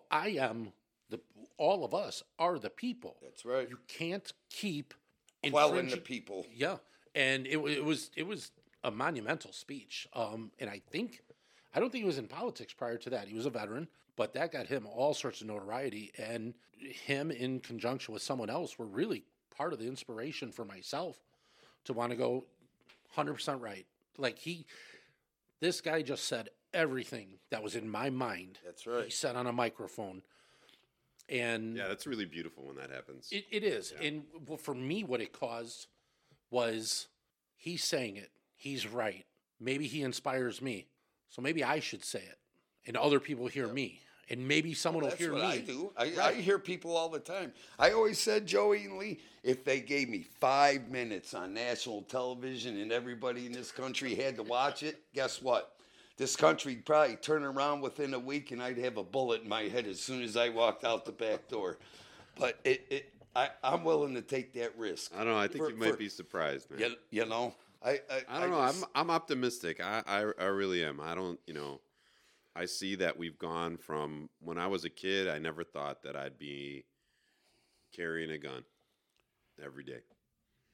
All of us are the people. That's right. You can't keep quelling the people. Yeah, and it was a monumental speech. And I don't think he was in politics prior to that. He was a veteran, but that got him all sorts of notoriety. And him, in conjunction with someone else, were really part of the inspiration for myself to want to go 100% right. Like this guy just said everything that was in my mind. That's right. He said on a microphone. And yeah, that's really beautiful when that happens. It is. Yeah. And well, for me, what it caused was he's saying it. He's right. Maybe he inspires me. So maybe I should say it. And other people hear me. And maybe someone will hear me. That's what I do. I hear people all the time. I always said, Joey and Lee, if they gave me 5 minutes on national television and everybody in this country had to watch it, guess what? This country'd probably turn around within a week and I'd have a bullet in my head as soon as I walked out the back door. But I'm willing to take that risk. I don't know. I think you might be surprised, man. You know? I don't know. I'm optimistic. I really am. I don't, you know, I see that we've gone from when I was a kid, I never thought that I'd be carrying a gun every day.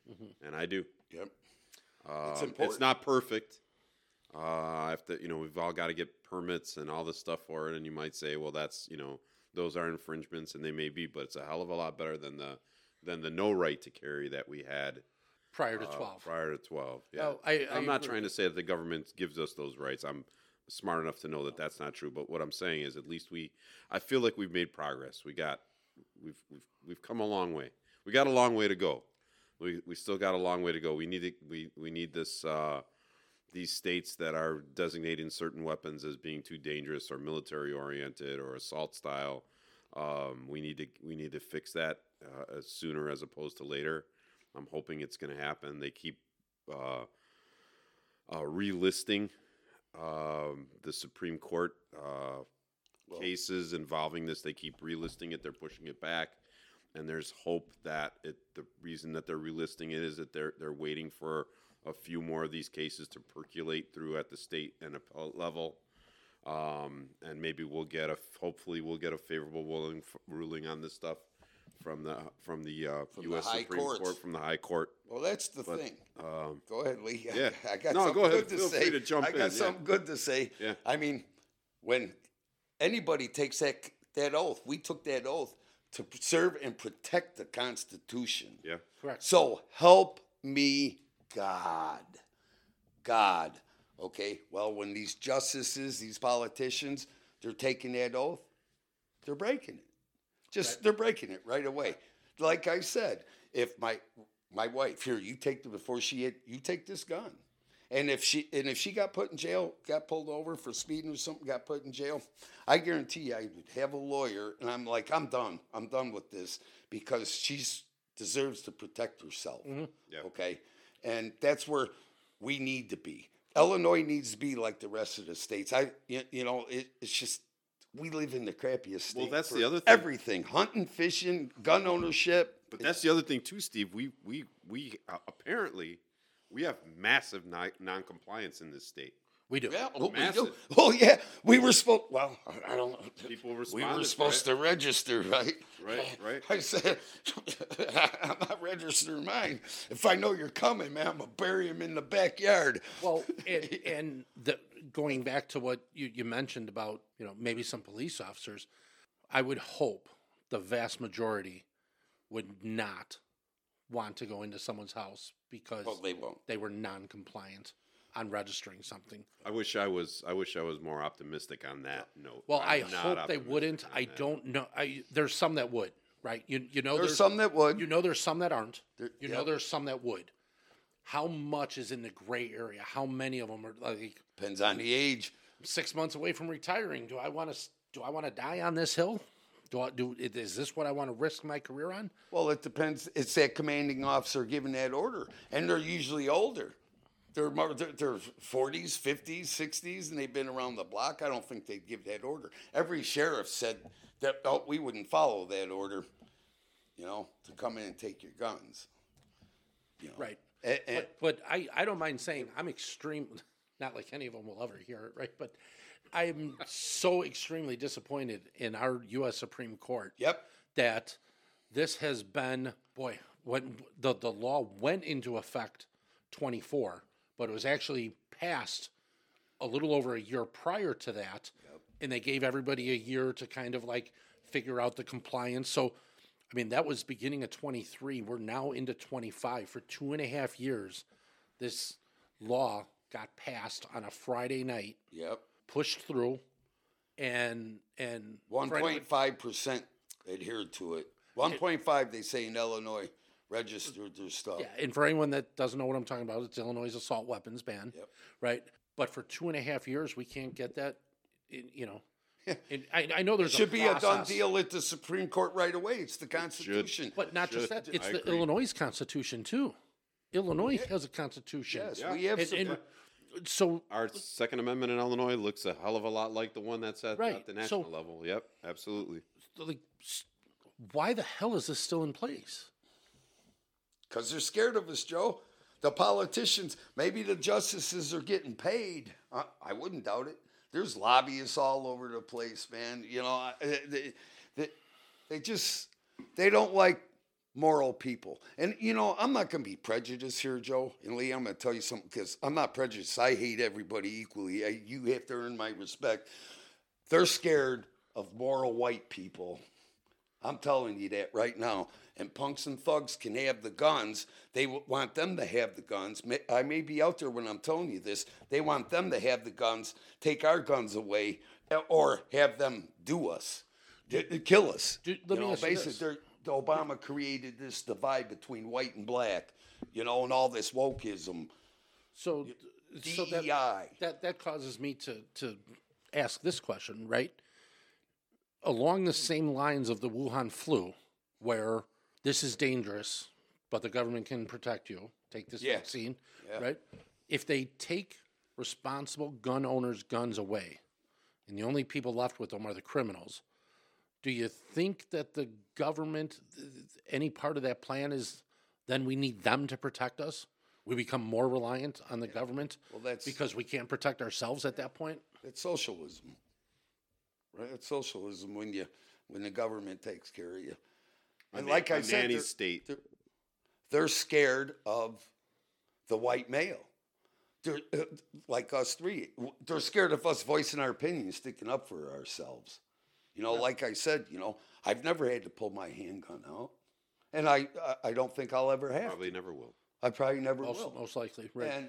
and I do. Yep. It's not perfect. We've all got to get permits and all this stuff for it. And you might say, well, that's, those are infringements, and they may be, but it's a hell of a lot better than the no right to carry that we had prior to 12. Prior to 12, yeah. No, I'm not trying to say that the government gives us those rights. I'm smart enough to know that that's not true. But what I'm saying is, at least I feel like we've made progress. We've come a long way. We got a long way to go. We still got a long way to go. We need this. These states that are designating certain weapons as being too dangerous or military oriented or assault style, we need to fix that as sooner as opposed to later. I'm hoping it's going to happen. They keep relisting the Supreme Court cases involving this. They keep relisting it. They're pushing it back, and there's hope that the reason that they're relisting it is that they're waiting for a few more of these cases to percolate through at the state and appellate level, and maybe hopefully we'll get a favorable ruling on this stuff from the U.S. Supreme Court, from the High Court. Well, that's the thing. Go ahead, Lee. Yeah. I got no, something go ahead. good to Feel say. free to jump I got in. something good to say. Yeah. I mean, when anybody takes that oath, we took that oath to serve and protect the Constitution. Yeah. Correct. So help me God. Okay? Well, when these justices, these politicians, they're taking that oath, they're breaking it. They're breaking it right away. Like I said, if my wife, here, you take you take this gun. And if she got put in jail, got pulled over for speeding or something, got put in jail, I guarantee you I would have a lawyer, and I'm like, I'm done. I'm done with this because she deserves to protect herself. Mm-hmm. Yep. Okay? And that's where we need to be. Illinois needs to be like the rest of the states. It's just, we live in the crappiest state. Well, that's the other thing. Everything, hunting, fishing, gun ownership. But that's the other thing too, Steve. We apparently we have massive non-compliance in this state. We do. Yeah, we do. Massive. Oh, yeah. We were supposed. Well, I don't know. People We responded. were supposed to register, right? Right. I said, I'm not registering mine. If I know you're coming, man, I'm gonna bury him in the backyard. Well, going back to what you mentioned about, maybe some police officers, I would hope the vast majority would not want to go into someone's house because they won't. They were non-compliant on registering something. I wish I was more optimistic on that note. Well, I I'm not hope they optimistic wouldn't. on I that. don't know. There's some that would, right? There's some that would. There's some that aren't. Yep. There's some that would. How much is in the gray area? How many of them are like? Depends on the age. 6 months away from retiring. Do I want to die on this hill? Is this what I want to risk my career on? Well, it depends. It's that commanding officer giving that order, and they're usually older. They're 40s, 50s, 60s, and they've been around the block. I don't think they'd give that order. Every sheriff said that we wouldn't follow that order, to come in and take your guns. Right. But I don't mind saying I'm not like any of them will ever hear it, right? But I'm so extremely disappointed in our U.S. Supreme Court. Yep. That this has been, when the law went into effect 24, but it was actually passed a little over a year prior to that, and they gave everybody a year to kind of like figure out the compliance. So, I mean, that was beginning of 23. We're now into 25. For 2.5 years, this law got passed on a Friday night. Yep. Pushed through, and 1.5% adhered to it. 1.5, they say in Illinois, registered their stuff. Yeah, and for anyone that doesn't know what I'm talking about, it's Illinois' assault weapons ban, right? But for 2.5 years, we can't get that. And I know there's should be a done process, deal at the Supreme Court right away. It's the Constitution. but not just that. It's I the agree. Illinois Constitution too. Illinois has a Constitution. Yes, Yeah. we have. And so Our Second Amendment in Illinois looks a hell of a lot like the one that's at Right. the national So- level. Yep, absolutely. like, why the hell is this still in place? Because they're scared of us, Joe. The politicians, maybe the justices are getting paid. I wouldn't doubt it. There's lobbyists all over the place, man. They don't like moral people. And, I'm not going to be prejudiced here, Joe and Lee. I'm going to tell you something because I'm not prejudiced. I hate everybody equally. You have to earn my respect. They're scared of moral white people. I'm telling you that right now. And punks and thugs can have the guns. They want them to have the guns. I may be out there when I'm telling you this. They want them to have the guns, take our guns away, or have them do us, kill us. Let me ask you this. Obama created this divide between white and black, and all this wokeism. So DEI. That causes me to ask this question, right? Along the same lines of the Wuhan flu, where this is dangerous, but the government can protect you. Take this vaccine, right? If they take responsible gun owners' guns away, and the only people left with them are the criminals, do you think that the government, any part of that plan is then we need them to protect us? We become more reliant on the government because we can't protect ourselves at that point? It's socialism, right? It's socialism when the government takes care of you. And like I said, they're scared of the white male. They're, like us three, they're scared of us voicing our opinions, sticking up for ourselves. Like I said, I've never had to pull my handgun out, and I don't think I'll ever have. Probably never will. I probably never will. Most likely, right? And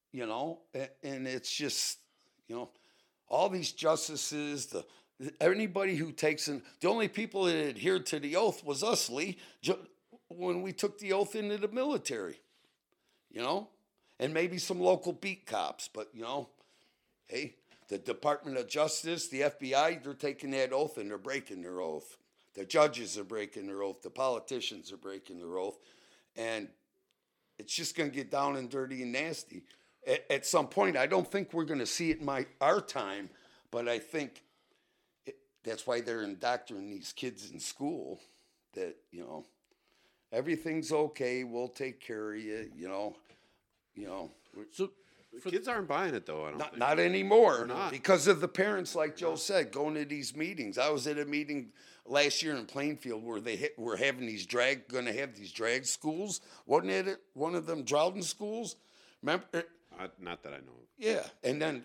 and it's just all these justices, anybody who takes in, the only people that adhered to the oath was us, Lee, when we took the oath into the military, and maybe some local beat cops, but hey, the Department of Justice, the FBI, they're taking that oath and they're breaking their oath. The judges are breaking their oath. The politicians are breaking their oath. And it's just going to get down and dirty and nasty. At some point, I don't think we're going to see it in our time, but I think that's why they're indoctrinating these kids in school that, everything's okay. We'll take care of you, So kids aren't buying it, though, I don't think. Not anymore. They're not. Because of the parents, like Joe said, going to these meetings. I was at a meeting last year in Plainfield where they were having going to have these drag schools. Wasn't it one of them Droughton schools? Remember? Not that I know of. Yeah. And then,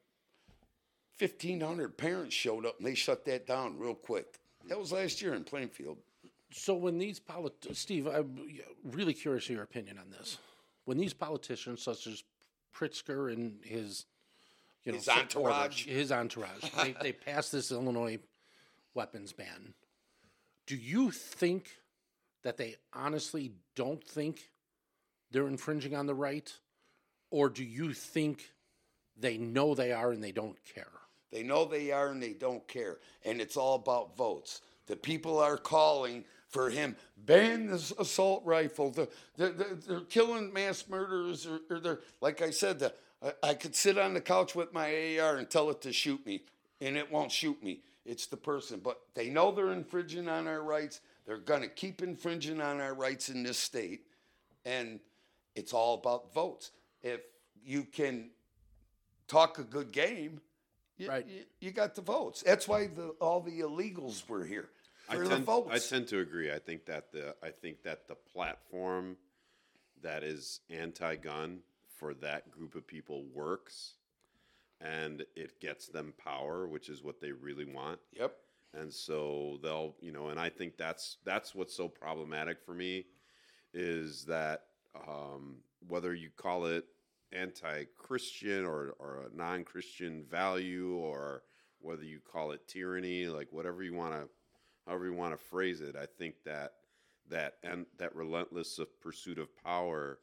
1,500 parents showed up, and they shut that down real quick. That was last year in Plainfield. So when these Steve, I'm really curious of your opinion on this. When these politicians, such as Pritzker and his entourage, they passed this Illinois weapons ban. Do you think that they honestly don't think they're infringing on the right, or do you think they know they are and they don't care? They know they are and they don't care, and it's all about votes. The people are calling for him, ban this assault rifle. They're killing mass murderers, or they're, like I said, I could sit on the couch with my AR and tell it to shoot me, and it won't shoot me. It's the person. But they know they're infringing on our rights. They're going to keep infringing on our rights in this state, and it's all about votes. If you can talk a good game, you got the votes. That's why all the illegals were here. I tend to agree. I think that the platform that is anti-gun for that group of people works, and it gets them power, which is what they really want. Yep. And so they'll, and I think that's what's so problematic for me, is that whether you call it anti-Christian or a non-Christian value, or whether you call it tyranny, however you want to phrase it, I think that relentless pursuit of power,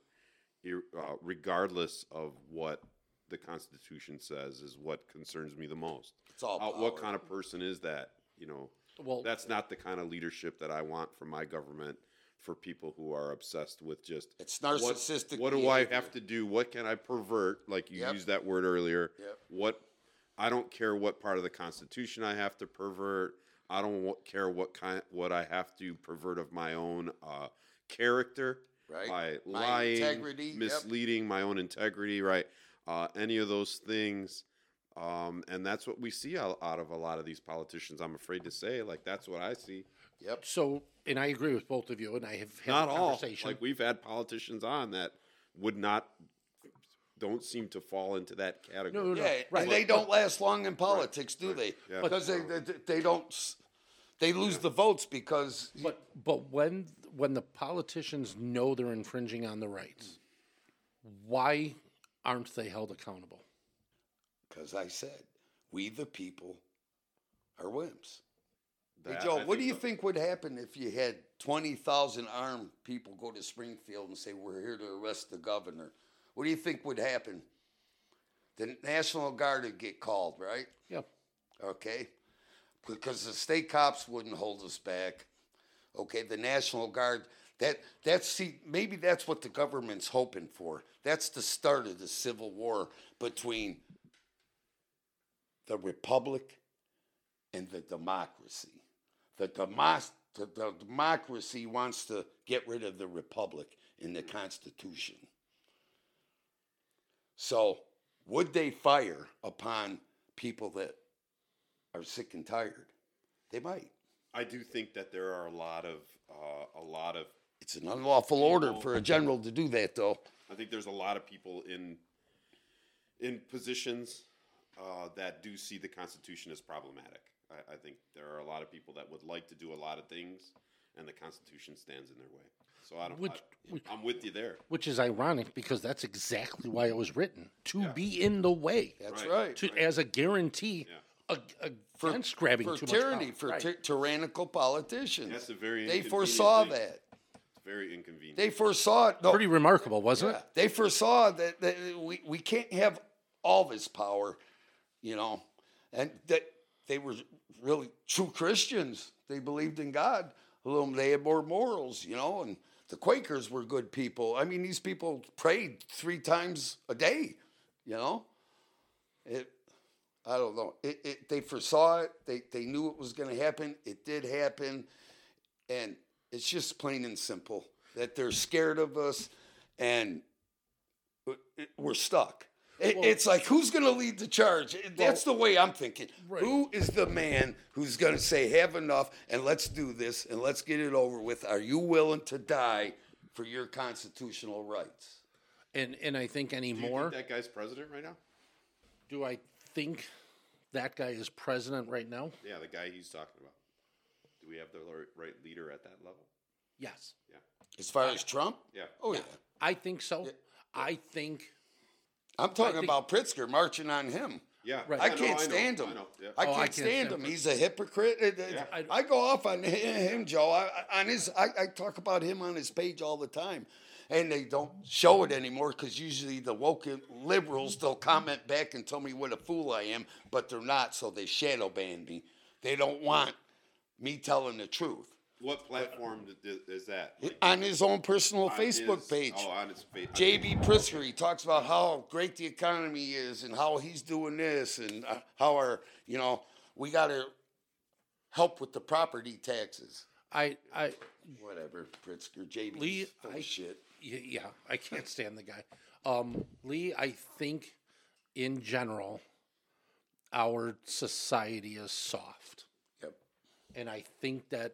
regardless of what the Constitution says, is what concerns me the most. It's all power. What kind of person is that? Well, that's not the kind of leadership that I want from my government. For people who are obsessed with just, it's narcissistic. What do I have to do? What can I pervert? Like you used that word earlier. Yep. I don't care what part of the Constitution I have to pervert. I don't care what I have to pervert of my own character, right? By my lying, integrity, misleading my own integrity, right? Any of those things, and that's what we see out of a lot of these politicians. I'm afraid to say, that's what I see. Yep. So, and I agree with both of you, and I have had Not a all. conversation. Like, we've had politicians on that don't seem to fall into that category. No, Yeah, right. and they don't last long in politics, do they? Yeah. Because they don't. They lose the votes because But when the politicians know they're infringing on the rights, why aren't they held accountable? because I said we the people are wimps. Hey That, Joe, I what do think you so. think would happen if you had 20,000 armed people go to Springfield and say we're here to arrest the governor? What do you think would happen? The National Guard would get called, right? Yeah. Okay, because the state cops wouldn't hold us back. Okay, the National Guard. Maybe that's what the government's hoping for. That's the start of the Civil War between the Republic and the democracy. The democracy wants to get rid of the Republic in the Constitution. So, would they fire upon people that are sick and tired? They might. I do think that there are a lot of It's an unlawful order for a general to do that, though. I think there's a lot of people in positions that do see the Constitution as problematic. I think there are a lot of people that would like to do a lot of things, and the Constitution stands in their way. So I'm with you there. Which is ironic because that's exactly why it was written, to be in the way, That's right. as a guarantee against grabbing For too tyranny, much for power. Right. tyrannical politicians. That's a very They inconvenient foresaw thing. that. It's very inconvenient. They foresaw it. No, Pretty remarkable, wasn't it? they foresaw that we can't have all this power, and that they were really true Christians. They believed in God. They had more morals, and the Quakers were good people. I mean, these people prayed 3 times a day, I don't know. They foresaw it. They knew it was going to happen. It did happen. And it's just plain and simple that they're scared of us and we're stuck. It's like, who's going to lead the charge? That's the way I'm thinking. Right. Who is the man who's going to say, have enough, and let's do this, and let's get it over with? Are you willing to die for your constitutional rights? And I think Do you anymore, think that guy's president right now? do I think that guy is president right now? Yeah, the guy he's talking about. Do we have the right leader at that level? Yes. Yeah. As far as Trump? Yeah. Oh, yeah. I think so. I think I'm talking about Pritzker marching on him. Yeah. Right. I can't stand him. I know. Yeah. I Oh, can't stand him. him. He's a hypocrite. I go off on him, Joe. I talk about him on his page all the time. And they don't show it anymore because usually the woke liberals, they'll comment back and tell me what a fool I am, but they're not, so they shadow ban me. They don't want me telling the truth. What platform is that? Like, On his own personal on Facebook his- page. Oh, on his Facebook. J.B. Pritzker, he talks about how great the economy is and how he's doing this and how we got to help with the property taxes. Whatever, Pritzker, J.B. Lee, full of shit. Yeah, I can't stand the guy. Lee, I think in general, our society is soft. Yep. And I think that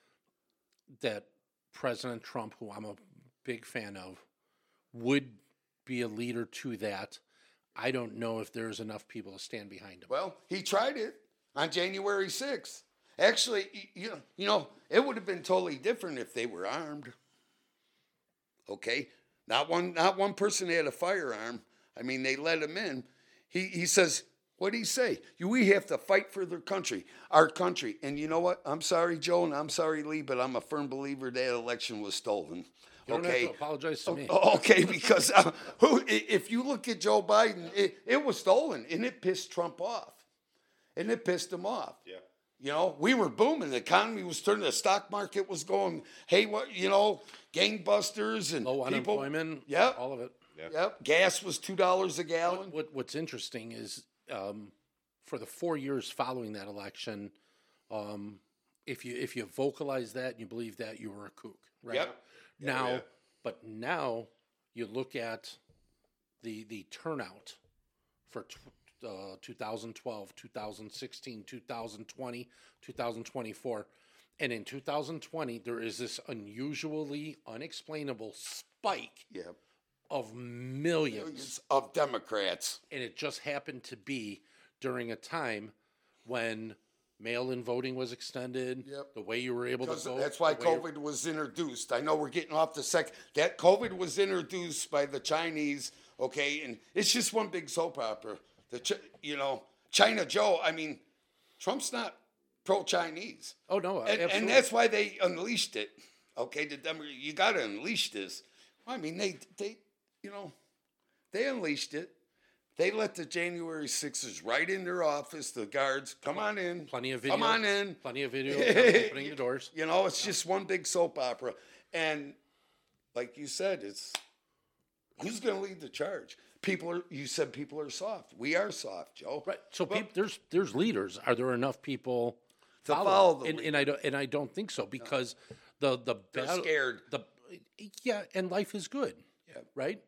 President Trump, who I'm a big fan of, would be a leader to that. I don't know if there's enough people to stand behind him. Well, he tried it on January 6th. Actually, it would have been totally different if they were armed. Okay? Not one person had a firearm. I mean, they let him in. He says, what did he say? We have to fight for their country, our country. And you know what? I'm sorry, Joe, and I'm sorry, Lee, but I'm a firm believer that election was stolen. You don't have to apologize to me. Okay, because if you look at Joe Biden, it was stolen, and it pissed Trump off. And it pissed him off. Yeah. We were booming. The economy was turning. The stock market was going, gangbusters and Low people. unemployment, Yep. all of it. Yep. Gas was $2 a gallon. What's interesting is for the 4 years following that election, if you vocalize that and you believe that, you were a kook, right? Yep. Now, yeah. but now you look at the turnout for 2012, 2016, 2020, 2024, And in 2020, there is this unusually unexplainable spike Yep. of millions. Millions of Democrats. And it just happened to be during a time when mail-in voting was extended, Yep. the way you were able to vote. That's why the way COVID was introduced. I know we're getting off the second. That COVID was introduced by the Chinese, okay? And it's just one big soap opera. China Joe, I mean, Trump's not pro-Chinese. Oh, no, absolutely. And that's why they unleashed it. Okay, you got to unleash this. I mean, they unleashed it. They let the January 6ers right in their office, the guards, come on in. Plenty of video. Come on in. Plenty of video opening the doors. It's just one big soap opera. And like you said, it's who's going to lead the charge? You said people are soft. We are soft, Joe. Right. So there's leaders. Are there enough people to follow them? And I don't think so, because the They're battle, scared. and life is good. Yeah. Right?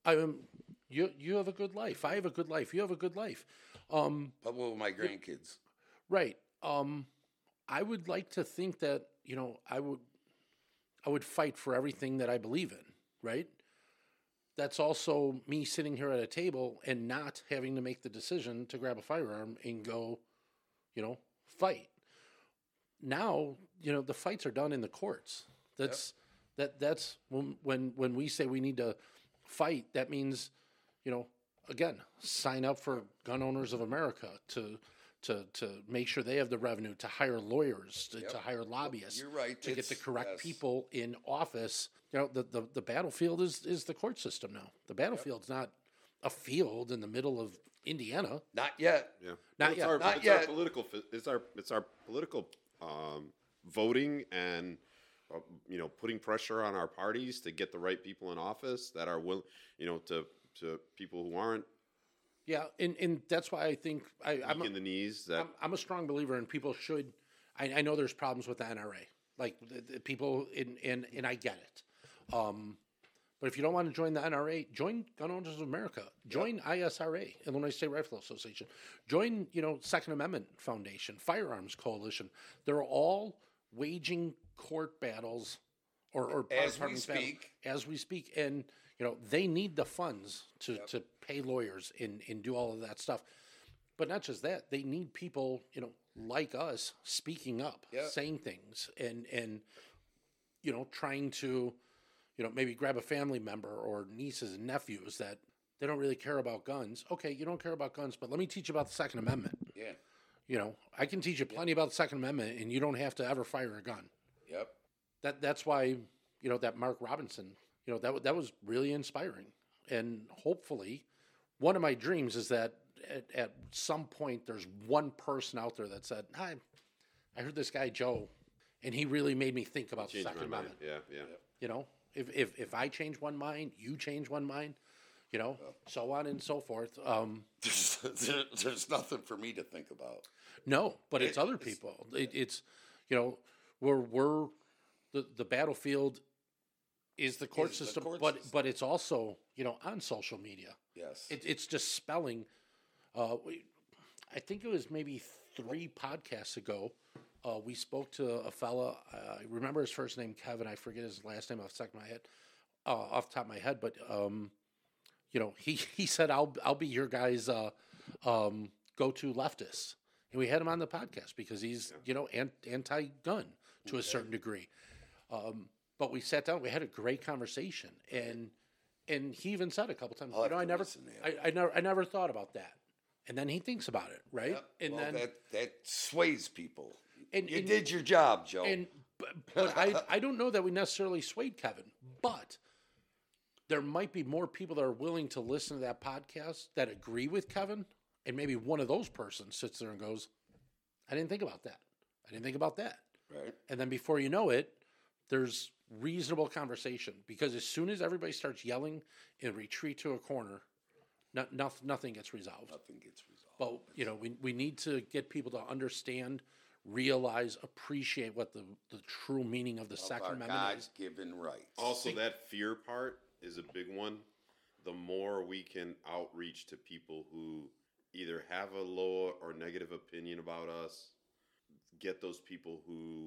You have a good life. I have a good life. You have a good life. But what with my grandkids? Right. I would like to think that, I would fight for everything that I believe in, right? That's also me sitting here at a table and not having to make the decision to grab a firearm and go, fight. Now, the fights are done in the courts. That's when we say we need to fight, that means, again, sign up for Gun Owners of America to make sure they have the revenue, to hire lawyers, to hire lobbyists. You're right. To get the correct people in office. The battlefield is the court system now. The battlefield's not a field in the middle of Indiana. Not yet. Yeah, Not yet. Not yet. It's our political voting and putting pressure on our parties to get the right people in office that are willing, to people who aren't. Yeah, and that's why I think I'm in the knees. I'm a strong believer in people should. I know there's problems with the NRA, like the people and I get it. But if you don't want to join the NRA, join Gun Owners of America. Join ISRA, Illinois State Rifle Association. Join, Second Amendment Foundation, Firearms Coalition. They're all waging court battles or as we speak. As we speak. And, they need the funds to pay lawyers and do all of that stuff. But not just that, they need people, like us speaking up, saying things and trying to, maybe grab a family member or nieces and nephews that they don't really care about guns. Okay, you don't care about guns, but let me teach you about the Second Amendment. Yeah. I can teach you plenty about the Second Amendment, and you don't have to ever fire a gun. Yep. That's why, that Mark Robinson, that was really inspiring. And hopefully, one of my dreams is that at some point there's one person out there that said, "Hi, I heard this guy Joe, and he really made me think about the Second Amendment." Yeah. If I change one mind, you change one mind, so on and so forth. There's nothing for me to think about. No, but it's other people. It's we're the battlefield is the court system, but it's also on social media. Yes, it's just spelling. I think it was maybe 3 podcasts ago. We spoke to a fella. I remember his first name, Kevin. I forget his last name off the top of my head. But he said, "I'll be your guys' go-to leftist," and we had him on the podcast because he's anti-gun to a certain degree. But we sat down. We had a great conversation, and he even said a couple times, I never thought about that. And then he thinks about it, right? Yep. And then that sways people. And you did your job, Joe. But I don't know that we necessarily swayed Kevin, but there might be more people that are willing to listen to that podcast that agree with Kevin, and maybe one of those persons sits there and goes, "I didn't think about that. I didn't think about that." Right. And then before you know it, there's reasonable conversation, because as soon as everybody starts yelling and retreat to a corner, nothing gets resolved. Nothing gets resolved. But we need to get people to understand, realize, appreciate what the true meaning of the Second Amendment is. God-given rights. Also, that fear part is a big one. The more we can outreach to people who either have a low or negative opinion about us, get those people who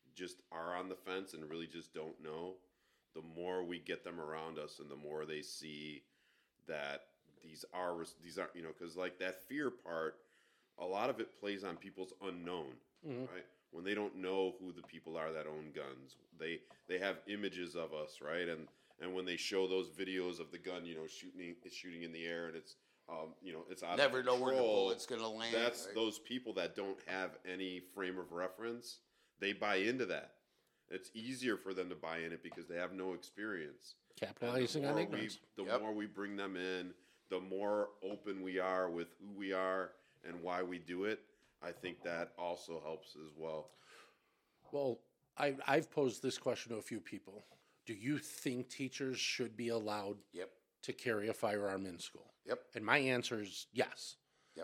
just are on the fence and really just don't know, the more we get them around us and the more they see that these are, you know, because like that fear part, a lot of it plays on people's unknown, right? When they don't know who the people are that own guns, they have images of us, right? And when they show those videos of the gun, you know, shooting in the air, and it's you know, it's out Never of know control. where the bullet's gonna land. That's right? those people that don't have any frame of reference. They buy into that. It's easier for them to buy in it because they have no experience. Capitalizing on ignorance. The more we bring them in, the more open we are with who we are and why we do it. I think that also helps as well. Well, I've posed this question to a few people. Do you think teachers should be allowed Yep. to carry a firearm in school? Yep. And my answer is yes. Yep.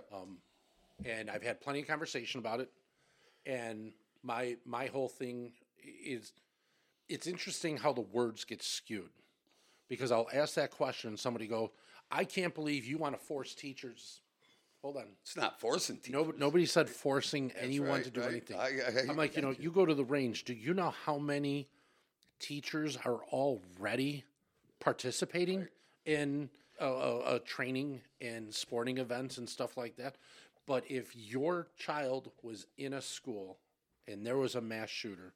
And I've had plenty of conversation about it. And my whole thing is, it's interesting how the words get skewed. Because I'll ask that question and somebody go, I can't believe you want to force teachers. Hold on. It's not forcing teachers. Nobody said forcing anyone right, to do right. anything. I'm like, you go to the range. Do you know how many teachers are already participating in training and sporting events and stuff like that? But if your child was in a school and there was a mass shooter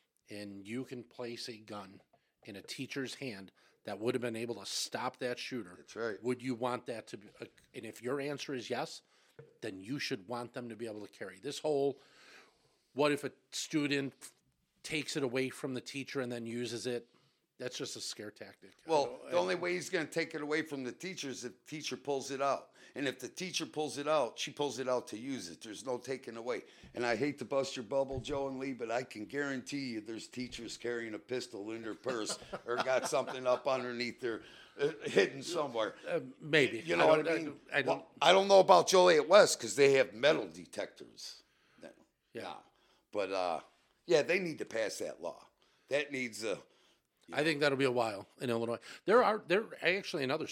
and you can place a gun in a teacher's hand that would have been able to stop that shooter, That's right. would you want that to be? And if your answer is yes, then you should want them to be able to carry. This whole, what if a student takes it away from the teacher and then uses it? That's just a scare tactic. Well, the only way he's going to take it away from the teacher is if the teacher pulls it out. And if the teacher pulls it out, she pulls it out to use it. There's no taking away. And I hate to bust your bubble, Joe and Lee, but I can guarantee you there's teachers carrying a pistol in their purse or got something up underneath their hidden somewhere. Maybe. You know what I mean? I don't know about Joliet West because they have metal detectors. Yeah. Now. But, yeah, they need to pass that law. That needs a... I think that'll be a while in Illinois. There actually in other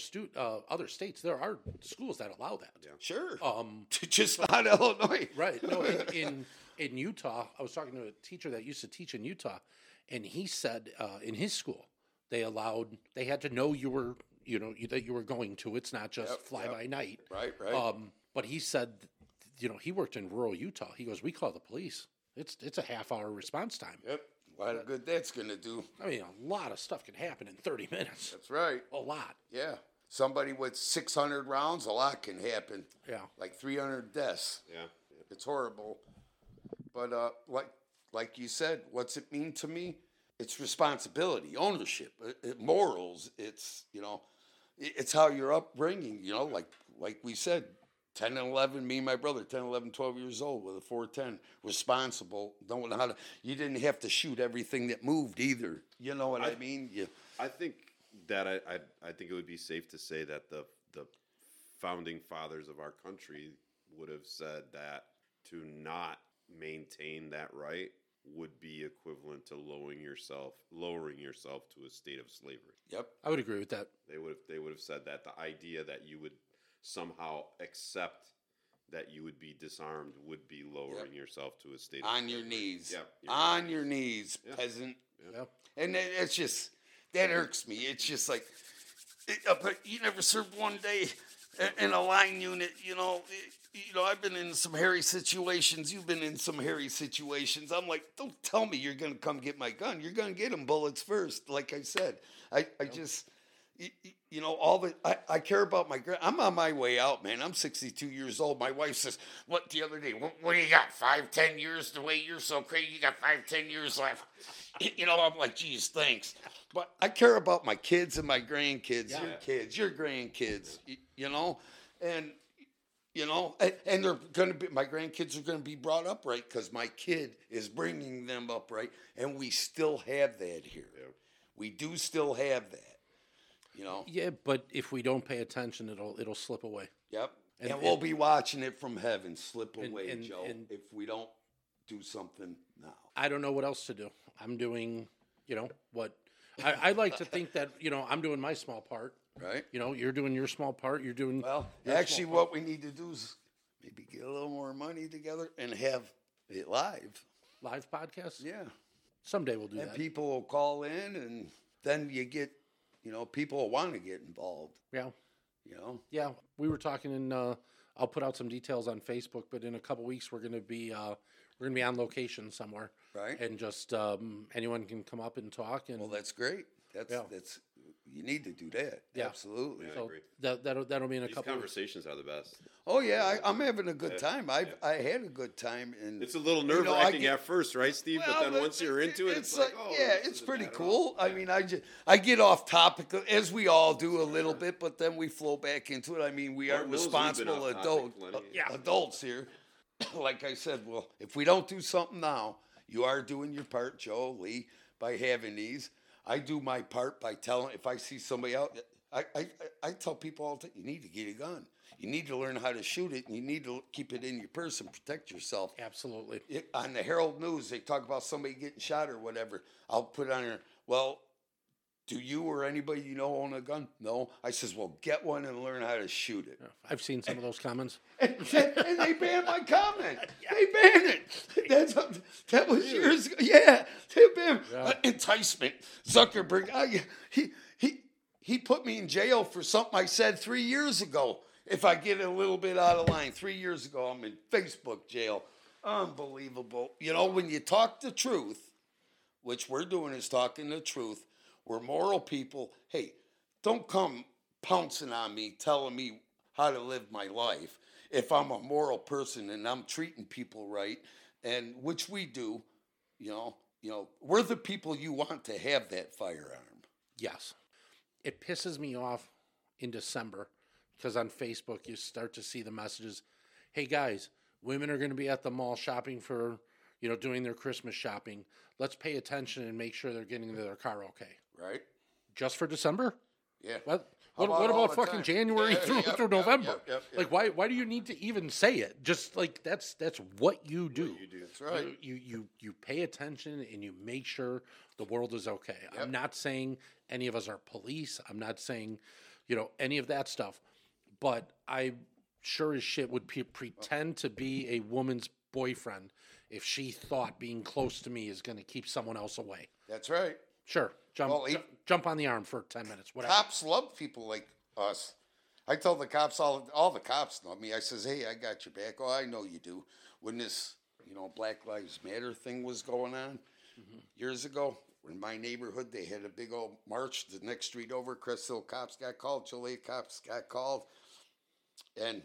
states there are schools that allow that. Yeah. Sure. Just not Illinois. Right. No, in Utah, I was talking to a teacher that used to teach in Utah, and he said in his school they had to know you were, that you were going to. It's not just fly by night. Right. But he said, he worked in rural Utah. He goes, we call the police. It's a half-hour response time. Yep. A lot of good that's going to do. I mean, a lot of stuff can happen in 30 minutes. That's right. A lot. Yeah. Somebody with 600 rounds, a lot can happen. Yeah. Like 300 deaths. Yeah. It's horrible. But like you said, what's it mean to me? It's responsibility, ownership, morals. It's, it's how you're upbringing, like we said. 10 and 11, me and my brother, 10, 11, 12 years old with a 410, responsible, don't know how to, you didn't have to shoot everything that moved either. You know what I mean? I think that I think it would be safe to say that the founding fathers of our country would have said that to not maintain that right would be equivalent to lowering yourself to a state of slavery. Yep. I would agree with that. They would have said that the idea that you would somehow accept that you would be disarmed would be lowering yourself to a state on of your knees. Yep. On your knees, peasant. Yep. And it's just, that irks me. It's just like, but you never served one day in a line unit, I've been in some hairy situations. You've been in some hairy situations. I'm like, don't tell me you're going to come get my gun. You're going to get them bullets first. Like I said, I just... I care about I'm on my way out, man. I'm 62 years old. My wife says, what the other day, what do you got, 5-10 years? The way you're so crazy, you got 5-10 years left. I'm like, geez, thanks. But I care about my kids and my grandkids, your kids, your grandkids, and they're going to be, my grandkids are going to be brought up right because my kid is bringing them up right. And we still have that here. Yeah. We do still have that. Yeah, but if we don't pay attention, it'll slip away. Yep. And we'll be watching it from heaven slip away, Joe, if we don't do something now. I don't know what else to do. I'm doing, what I like to think that, I'm doing my small part. Right. You're doing your small part. You're doing. Well, actually, what we need to do is maybe get a little more money together and have it live. Live podcast? Yeah. Someday we'll do And that. people will call in, and then you get, people will want to get involved. Yeah. Yeah, We were talking, and I'll put out some details on Facebook. But in a couple weeks, we're gonna be on location somewhere, right. and just anyone can come up and talk. And Well, that's great. That's you need to do that. Yeah. Absolutely. Yeah. I so agree. that'll be in a These couple. Weeks. conversations are the best. Oh yeah, I'm having a good time. I had a good time, and It's a little I nerve-wracking get- at first, right, Steve? But then once you're into it, it's like, oh, yeah, this it's isn't pretty bad at cool. all. I mean, I get off topic as we all do a little bit, but then we flow back into it. I mean, we are Lord knows we've been responsible off topic plenty. adults here. Like I said, well, if we don't do something now, you are doing your part, Joe Lee, by having these. I do my part by telling. If I see somebody out, I tell people all the time, you need to get a gun. You need to learn how to shoot it, and you need to keep it in your purse and protect yourself. Absolutely. On the Herald News, they talk about somebody getting shot or whatever. I'll put it on there. Well, do you or anybody you know own a gun? No. I says, well, get one and learn how to shoot it. I've seen some of those comments. And they banned my comment. They banned it. That was years ago. Yeah, they banned enticement. Zuckerberg. He put me in jail for something I said 3 years ago. If I get a little bit out of line, 3 years ago, I'm in Facebook jail. Unbelievable. When you talk the truth, which we're doing is talking the truth, we're moral people. Hey, don't come pouncing on me, telling me how to live my life. If I'm a moral person and I'm treating people right, and which we do, we're the people you want to have that firearm. Yes. It pisses me off in December because on Facebook you start to see the messages, hey guys, women are going to be at the mall shopping for, doing their Christmas shopping. Let's pay attention and make sure they're getting into their car okay. Right? Just for December? Yeah. What about about all the fucking time? January through November? Yep. Like why do you need to even say it? Just like that's what you do. That's right. You pay attention and you make sure the world is okay. Yep. I'm not saying any of us are police. I'm not saying, any of that stuff. But I sure as shit would pretend to be a woman's boyfriend if she thought being close to me is going to keep someone else away. That's right. Sure, jump on the arm for 10 minutes, whatever. Cops love people like us. I tell the cops, all the cops know me. I says, hey, I got your back. Oh, I know you do. When this, Black Lives Matter thing was going on years ago, in my neighborhood, they had a big old march. The next street over, Crest Hill cops got called. Joliet cops got called. And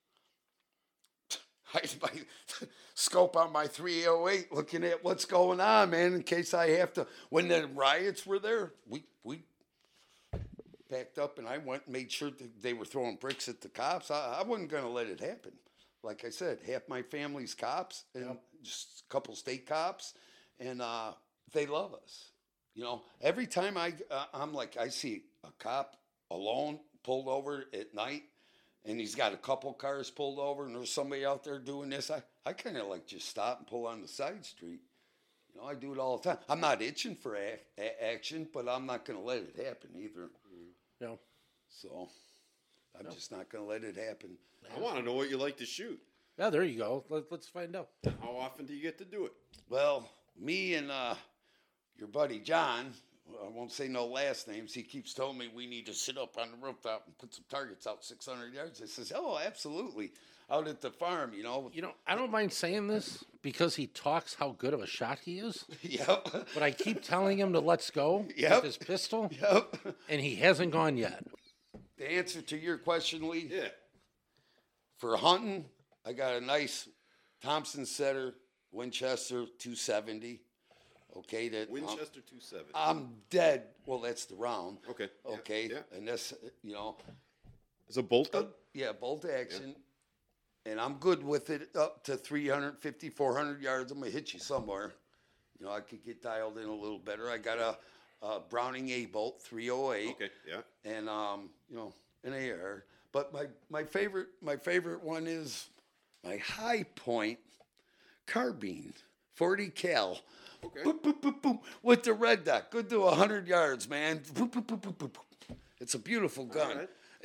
I scope on my 308 looking at what's going on, man, in case I have to. When the riots were there, we packed up and I went and made sure that they were throwing bricks at the cops. I wasn't going to let it happen. Like I said, half my family's cops and just a couple state cops, and they love us. Every time I'm like, I see a cop alone pulled over at night, and he's got a couple cars pulled over, and there's somebody out there doing this, I kind of like just stop and pull on the side street. I do it all the time. I'm not itching for action, but I'm not going to let it happen either. Yeah. So I'm just not going to let it happen. I want to know what you like to shoot. Yeah, there you go. Let's find out. How often do you get to do it? Well, me and your buddy John, I won't say no last names, he keeps telling me we need to sit up on the rooftop and put some targets out 600 yards. I says, oh, absolutely. Out at the farm, I don't mind saying this because he talks how good of a shot he is. Yep. But I keep telling him to let's go Yep. with his pistol, Yep. and he hasn't gone yet. The answer to your question, Lee, Yeah. for hunting, I got a nice Thompson Setter Winchester 270. Okay, that Winchester 270. I'm dead. Well, that's the round. Okay. Yeah, Okay, yeah. and that's Is it bolt gun? yeah, bolt action, and I'm good with it up to 350, 400 yards. I'm gonna hit you somewhere. I could get dialed in a little better. I got a Browning A bolt 308. Okay. Yeah. And an AR. But my favorite one is my High Point carbine, 40 cal. Okay. Boop, boop, boop, boop, with the red dot. Good to 100 yards, man. Boop, boop, boop, boop, boop. It's a beautiful gun. right.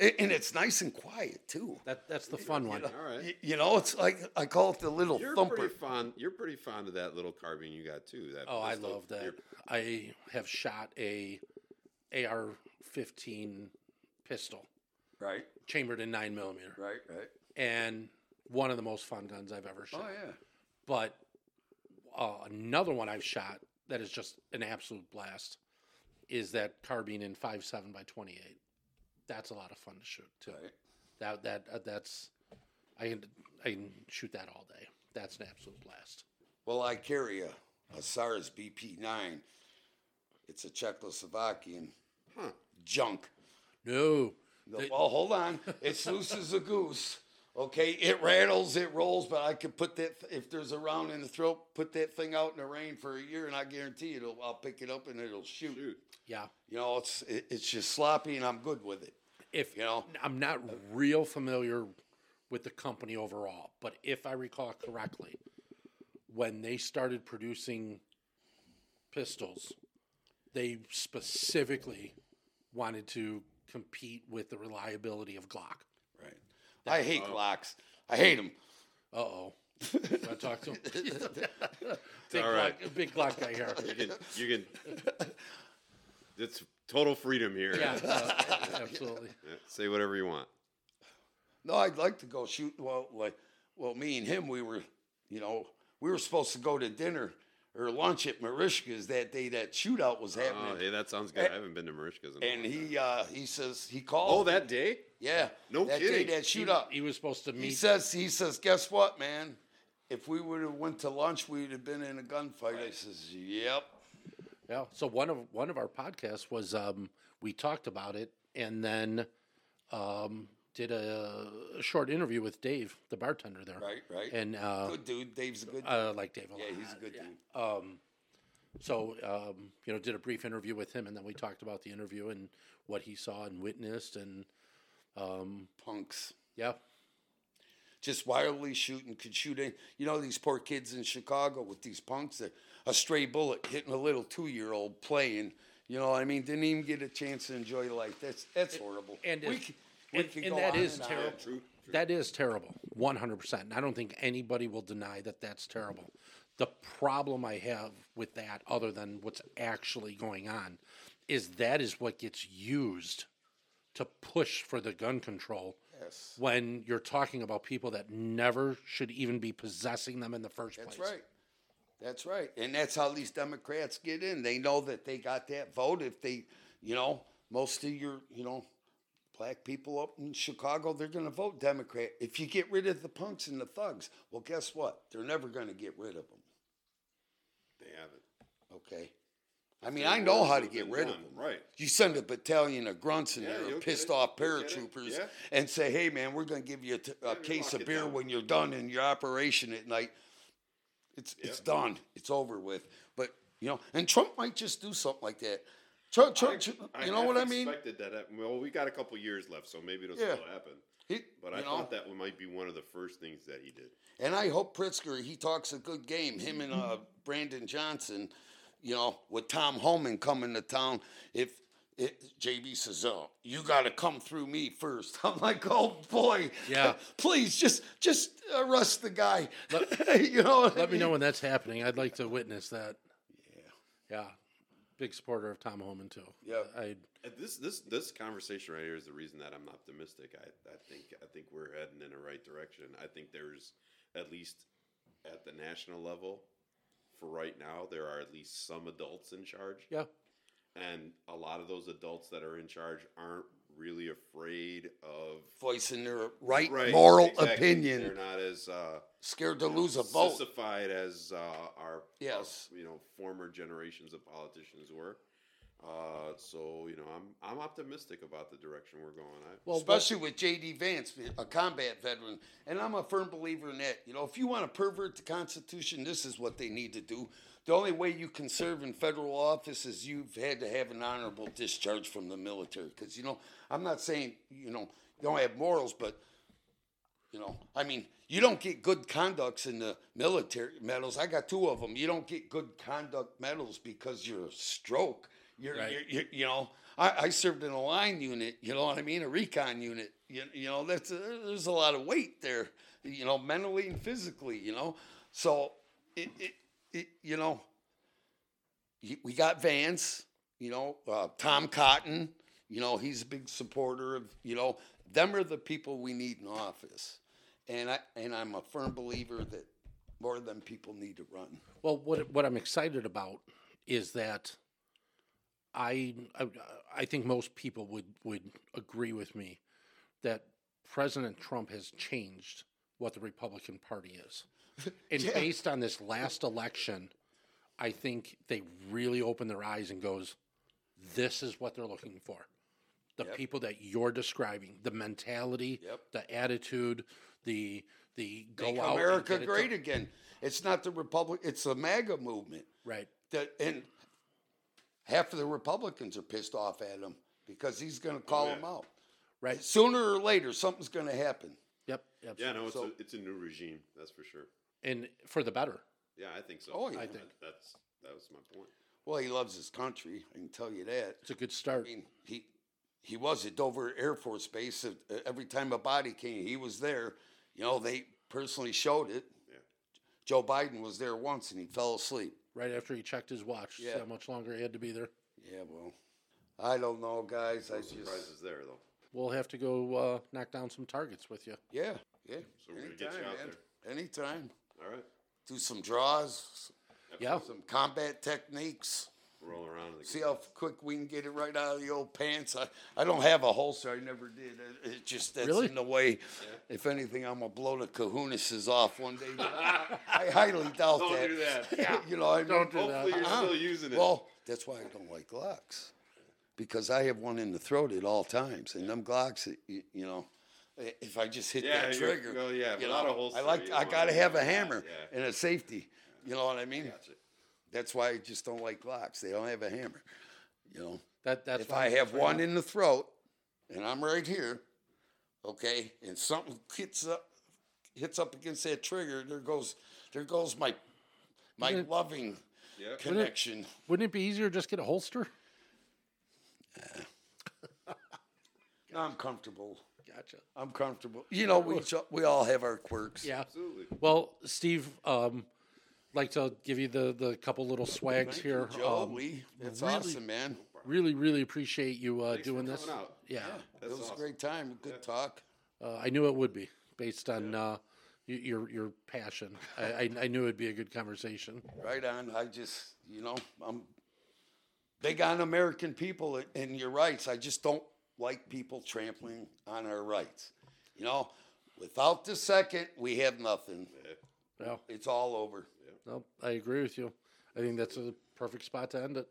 And it's nice and quiet too. That's the fun one. All right. It's like I call it the little thumper. You're pretty fond of that little carbine you got too. That Oh, I pistol. love that. I have shot a AR-15 pistol, Right, chambered in 9mm, right. and one of the most fun guns I've ever shot. Oh yeah. But another one I've shot that is just an absolute blast is that carbine in 5.7 by 28. That's a lot of fun to shoot too. Right. That's I can shoot that all day. That's an absolute blast. Well, I carry a SARS BP9. It's a Czechoslovakian junk. No, Well, hold on. It's loose as a goose. Okay, it rattles, it rolls, but I could put that, if there's a round in the throat, put that thing out in the rain for a year, and I guarantee I'll pick it up and it'll shoot. yeah. It's just sloppy, and I'm good with it. I'm not real familiar with the company overall, but if I recall correctly, when they started producing pistols, they specifically wanted to compete with the reliability of Glock. Right. I hate Glocks. I hate them. Uh-oh. Want to talk to him? Big all right. Glock, big Glock guy here. You can. It's total freedom here. Yeah, absolutely. Yeah, say whatever you want. No, I'd like to go shoot. Well, me and him, we were supposed to go to dinner or lunch at Marishka's that day. That shootout was happening. Oh, hey, that sounds good. I haven't been to Marishka's in a And long time. he says he called. Oh, that day? Yeah. No that kidding. Day, that shootout. He was supposed to meet. He says, guess what, man? If we would have went to lunch, we'd have been in a gunfight. I says, yep. Yeah. So one of our podcasts was we talked about it and then did a short interview with Dave, the bartender there. Right. And Good dude. Dave's a good dude. I like Dave a lot. Yeah, he's a good dude. So did a brief interview with him, and then we talked about the interview and what he saw and witnessed, and Punks. yeah. Just wildly shooting, could shoot in. These poor kids in Chicago with these punks, that a stray bullet hitting a little 2-year-old playing. You know what I mean? Didn't even get a chance to enjoy life. That's horrible. And we could go that on is and on. terrible. True. That is terrible, 100%. And I don't think anybody will deny that that's terrible. The problem I have with that, other than what's actually going on, is that is what gets used to push for the gun control. Yes. When you're talking about people that never should even be possessing them in the first place. That's right. And that's how these Democrats get in. They know that they got that vote. If they, most of your, black people up in Chicago, they're going to vote Democrat. If you get rid of the punks and the thugs, well, guess what? They're never going to get rid of them. They haven't. Okay. I mean, I know how to get rid of them. Right. You send a battalion of grunts in there, you'll get pissed it. off You'll get it. paratroopers, Yeah. and say, hey, man, we're going to give you a case lock of it beer down. when you're done in your operation at night. It's done. It's over with. But, and Trump might just do something like that. Trump, you know what I mean? I expected that. Well, we got a couple years left, so maybe it'll Yeah. still happen. But I you know, thought that might be one of the first things that he did. and I hope Pritzker, he talks a good game. Him and Brandon Johnson, with Tom Homan coming to town. If JB says, "Oh, you got to come through me first," I'm like, "Oh boy, Yeah. please just arrest the guy." Let me know when that's happening. I'd like to witness that. Yeah. Big supporter of Tom Homan too. Yeah. This conversation right here is the reason that I'm optimistic. I think we're heading in the right direction. I think there's, at least at the national level, for right now, there are at least some adults in charge. Yeah. And a lot of those adults that are in charge aren't really afraid of voicing their moral exactly. opinion. They're not as Scared to lose a vote. sissified as our Yes. former generations of politicians were. So I'm optimistic about the direction we're going. Especially with J.D. Vance, a combat veteran. And I'm a firm believer in that. If you want to pervert the Constitution, this is what they need to do. The only way you can serve in federal office is you've had to have an honorable discharge from the military. Because, I'm not saying, you don't have morals, but, I mean, you don't get good conducts in the military medals. I got 2 of them. You don't get good conduct medals because you're a stroke. I served in a line unit, you know what I mean? A recon unit. You know, there's a lot of weight there, you know, mentally and physically, you know. So, you know, we got Vance, you know, Tom Cotton, you know, he's a big supporter of, you know, them are the people we need in office. And I'm a firm believer that more of them people need to run. Well, what I'm excited about is that I think most people would agree with me that President Trump has changed what the Republican Party is. And based on this last election, I think they really opened their eyes and goes, this is what they're looking for. The people that you're describing, the mentality, the attitude, the go Make out. America great again. It's not the Republic, it's the MAGA movement. Right. And half of the Republicans are pissed off at him because he's going to call them out. Right. Sooner or later, something's going to happen. Yep. Yeah, no, it's a new regime, that's for sure. And for the better. Yeah, I think so. Oh, yeah. I think. That was my point. Well, he loves his country. I can tell you that. It's a good start. I mean, he was at Dover Air Force Base. Every time a body came, he was there. You know, they personally showed it. Yeah. Joe Biden was there once, and he fell asleep. Right after he checked his watch. Yeah. See how much longer he had to be there. Yeah, well, I don't know, guys. No surprises there, though. We'll have to go knock down some targets with you. Yeah. So we're going to get you out there. Anytime. All right. Do some draws, Yeah. some combat techniques. Roll around. See how quick we can get it right out of the old pants. I don't have a holster. I never did. It just that's Really? in the way. Yeah. If anything, I'm gonna blow the kahunases off one day. I highly doubt Don't that. do that. Yeah. You know, I Don't do that. Hopefully you're still using it. Well, that's why I don't like Glocks, because I have one in the throat at all times, and them Glocks, you know. If I just hit that trigger, you know, I gotta have a hammer and a safety. You know what I mean? Gotcha. That's why I just don't like Glocks. They don't have a hammer. You know, That's if I have one in the throat and I'm right here, okay, and something hits up against that trigger, there goes my loving connection. Wouldn't it be easier to just get a holster? No, I'm comfortable. Gotcha. I'm comfortable. You know, we all have our quirks. Yeah. Absolutely. Well, Steve, like to give you the couple little swags Thank here. you, Joe Lee. That's really- awesome, man. Really appreciate you Thanks doing for this. coming out. Yeah. It was awesome. a great time. Good talk. I knew it would be based on your passion. I knew it'd be a good conversation. Right on. I just, you know, I'm big on American people and your rights. I just don't like people trampling on our rights. You know, without the second, we have nothing. Well, It's all over. no, I agree with you. I think that's a perfect spot to end it.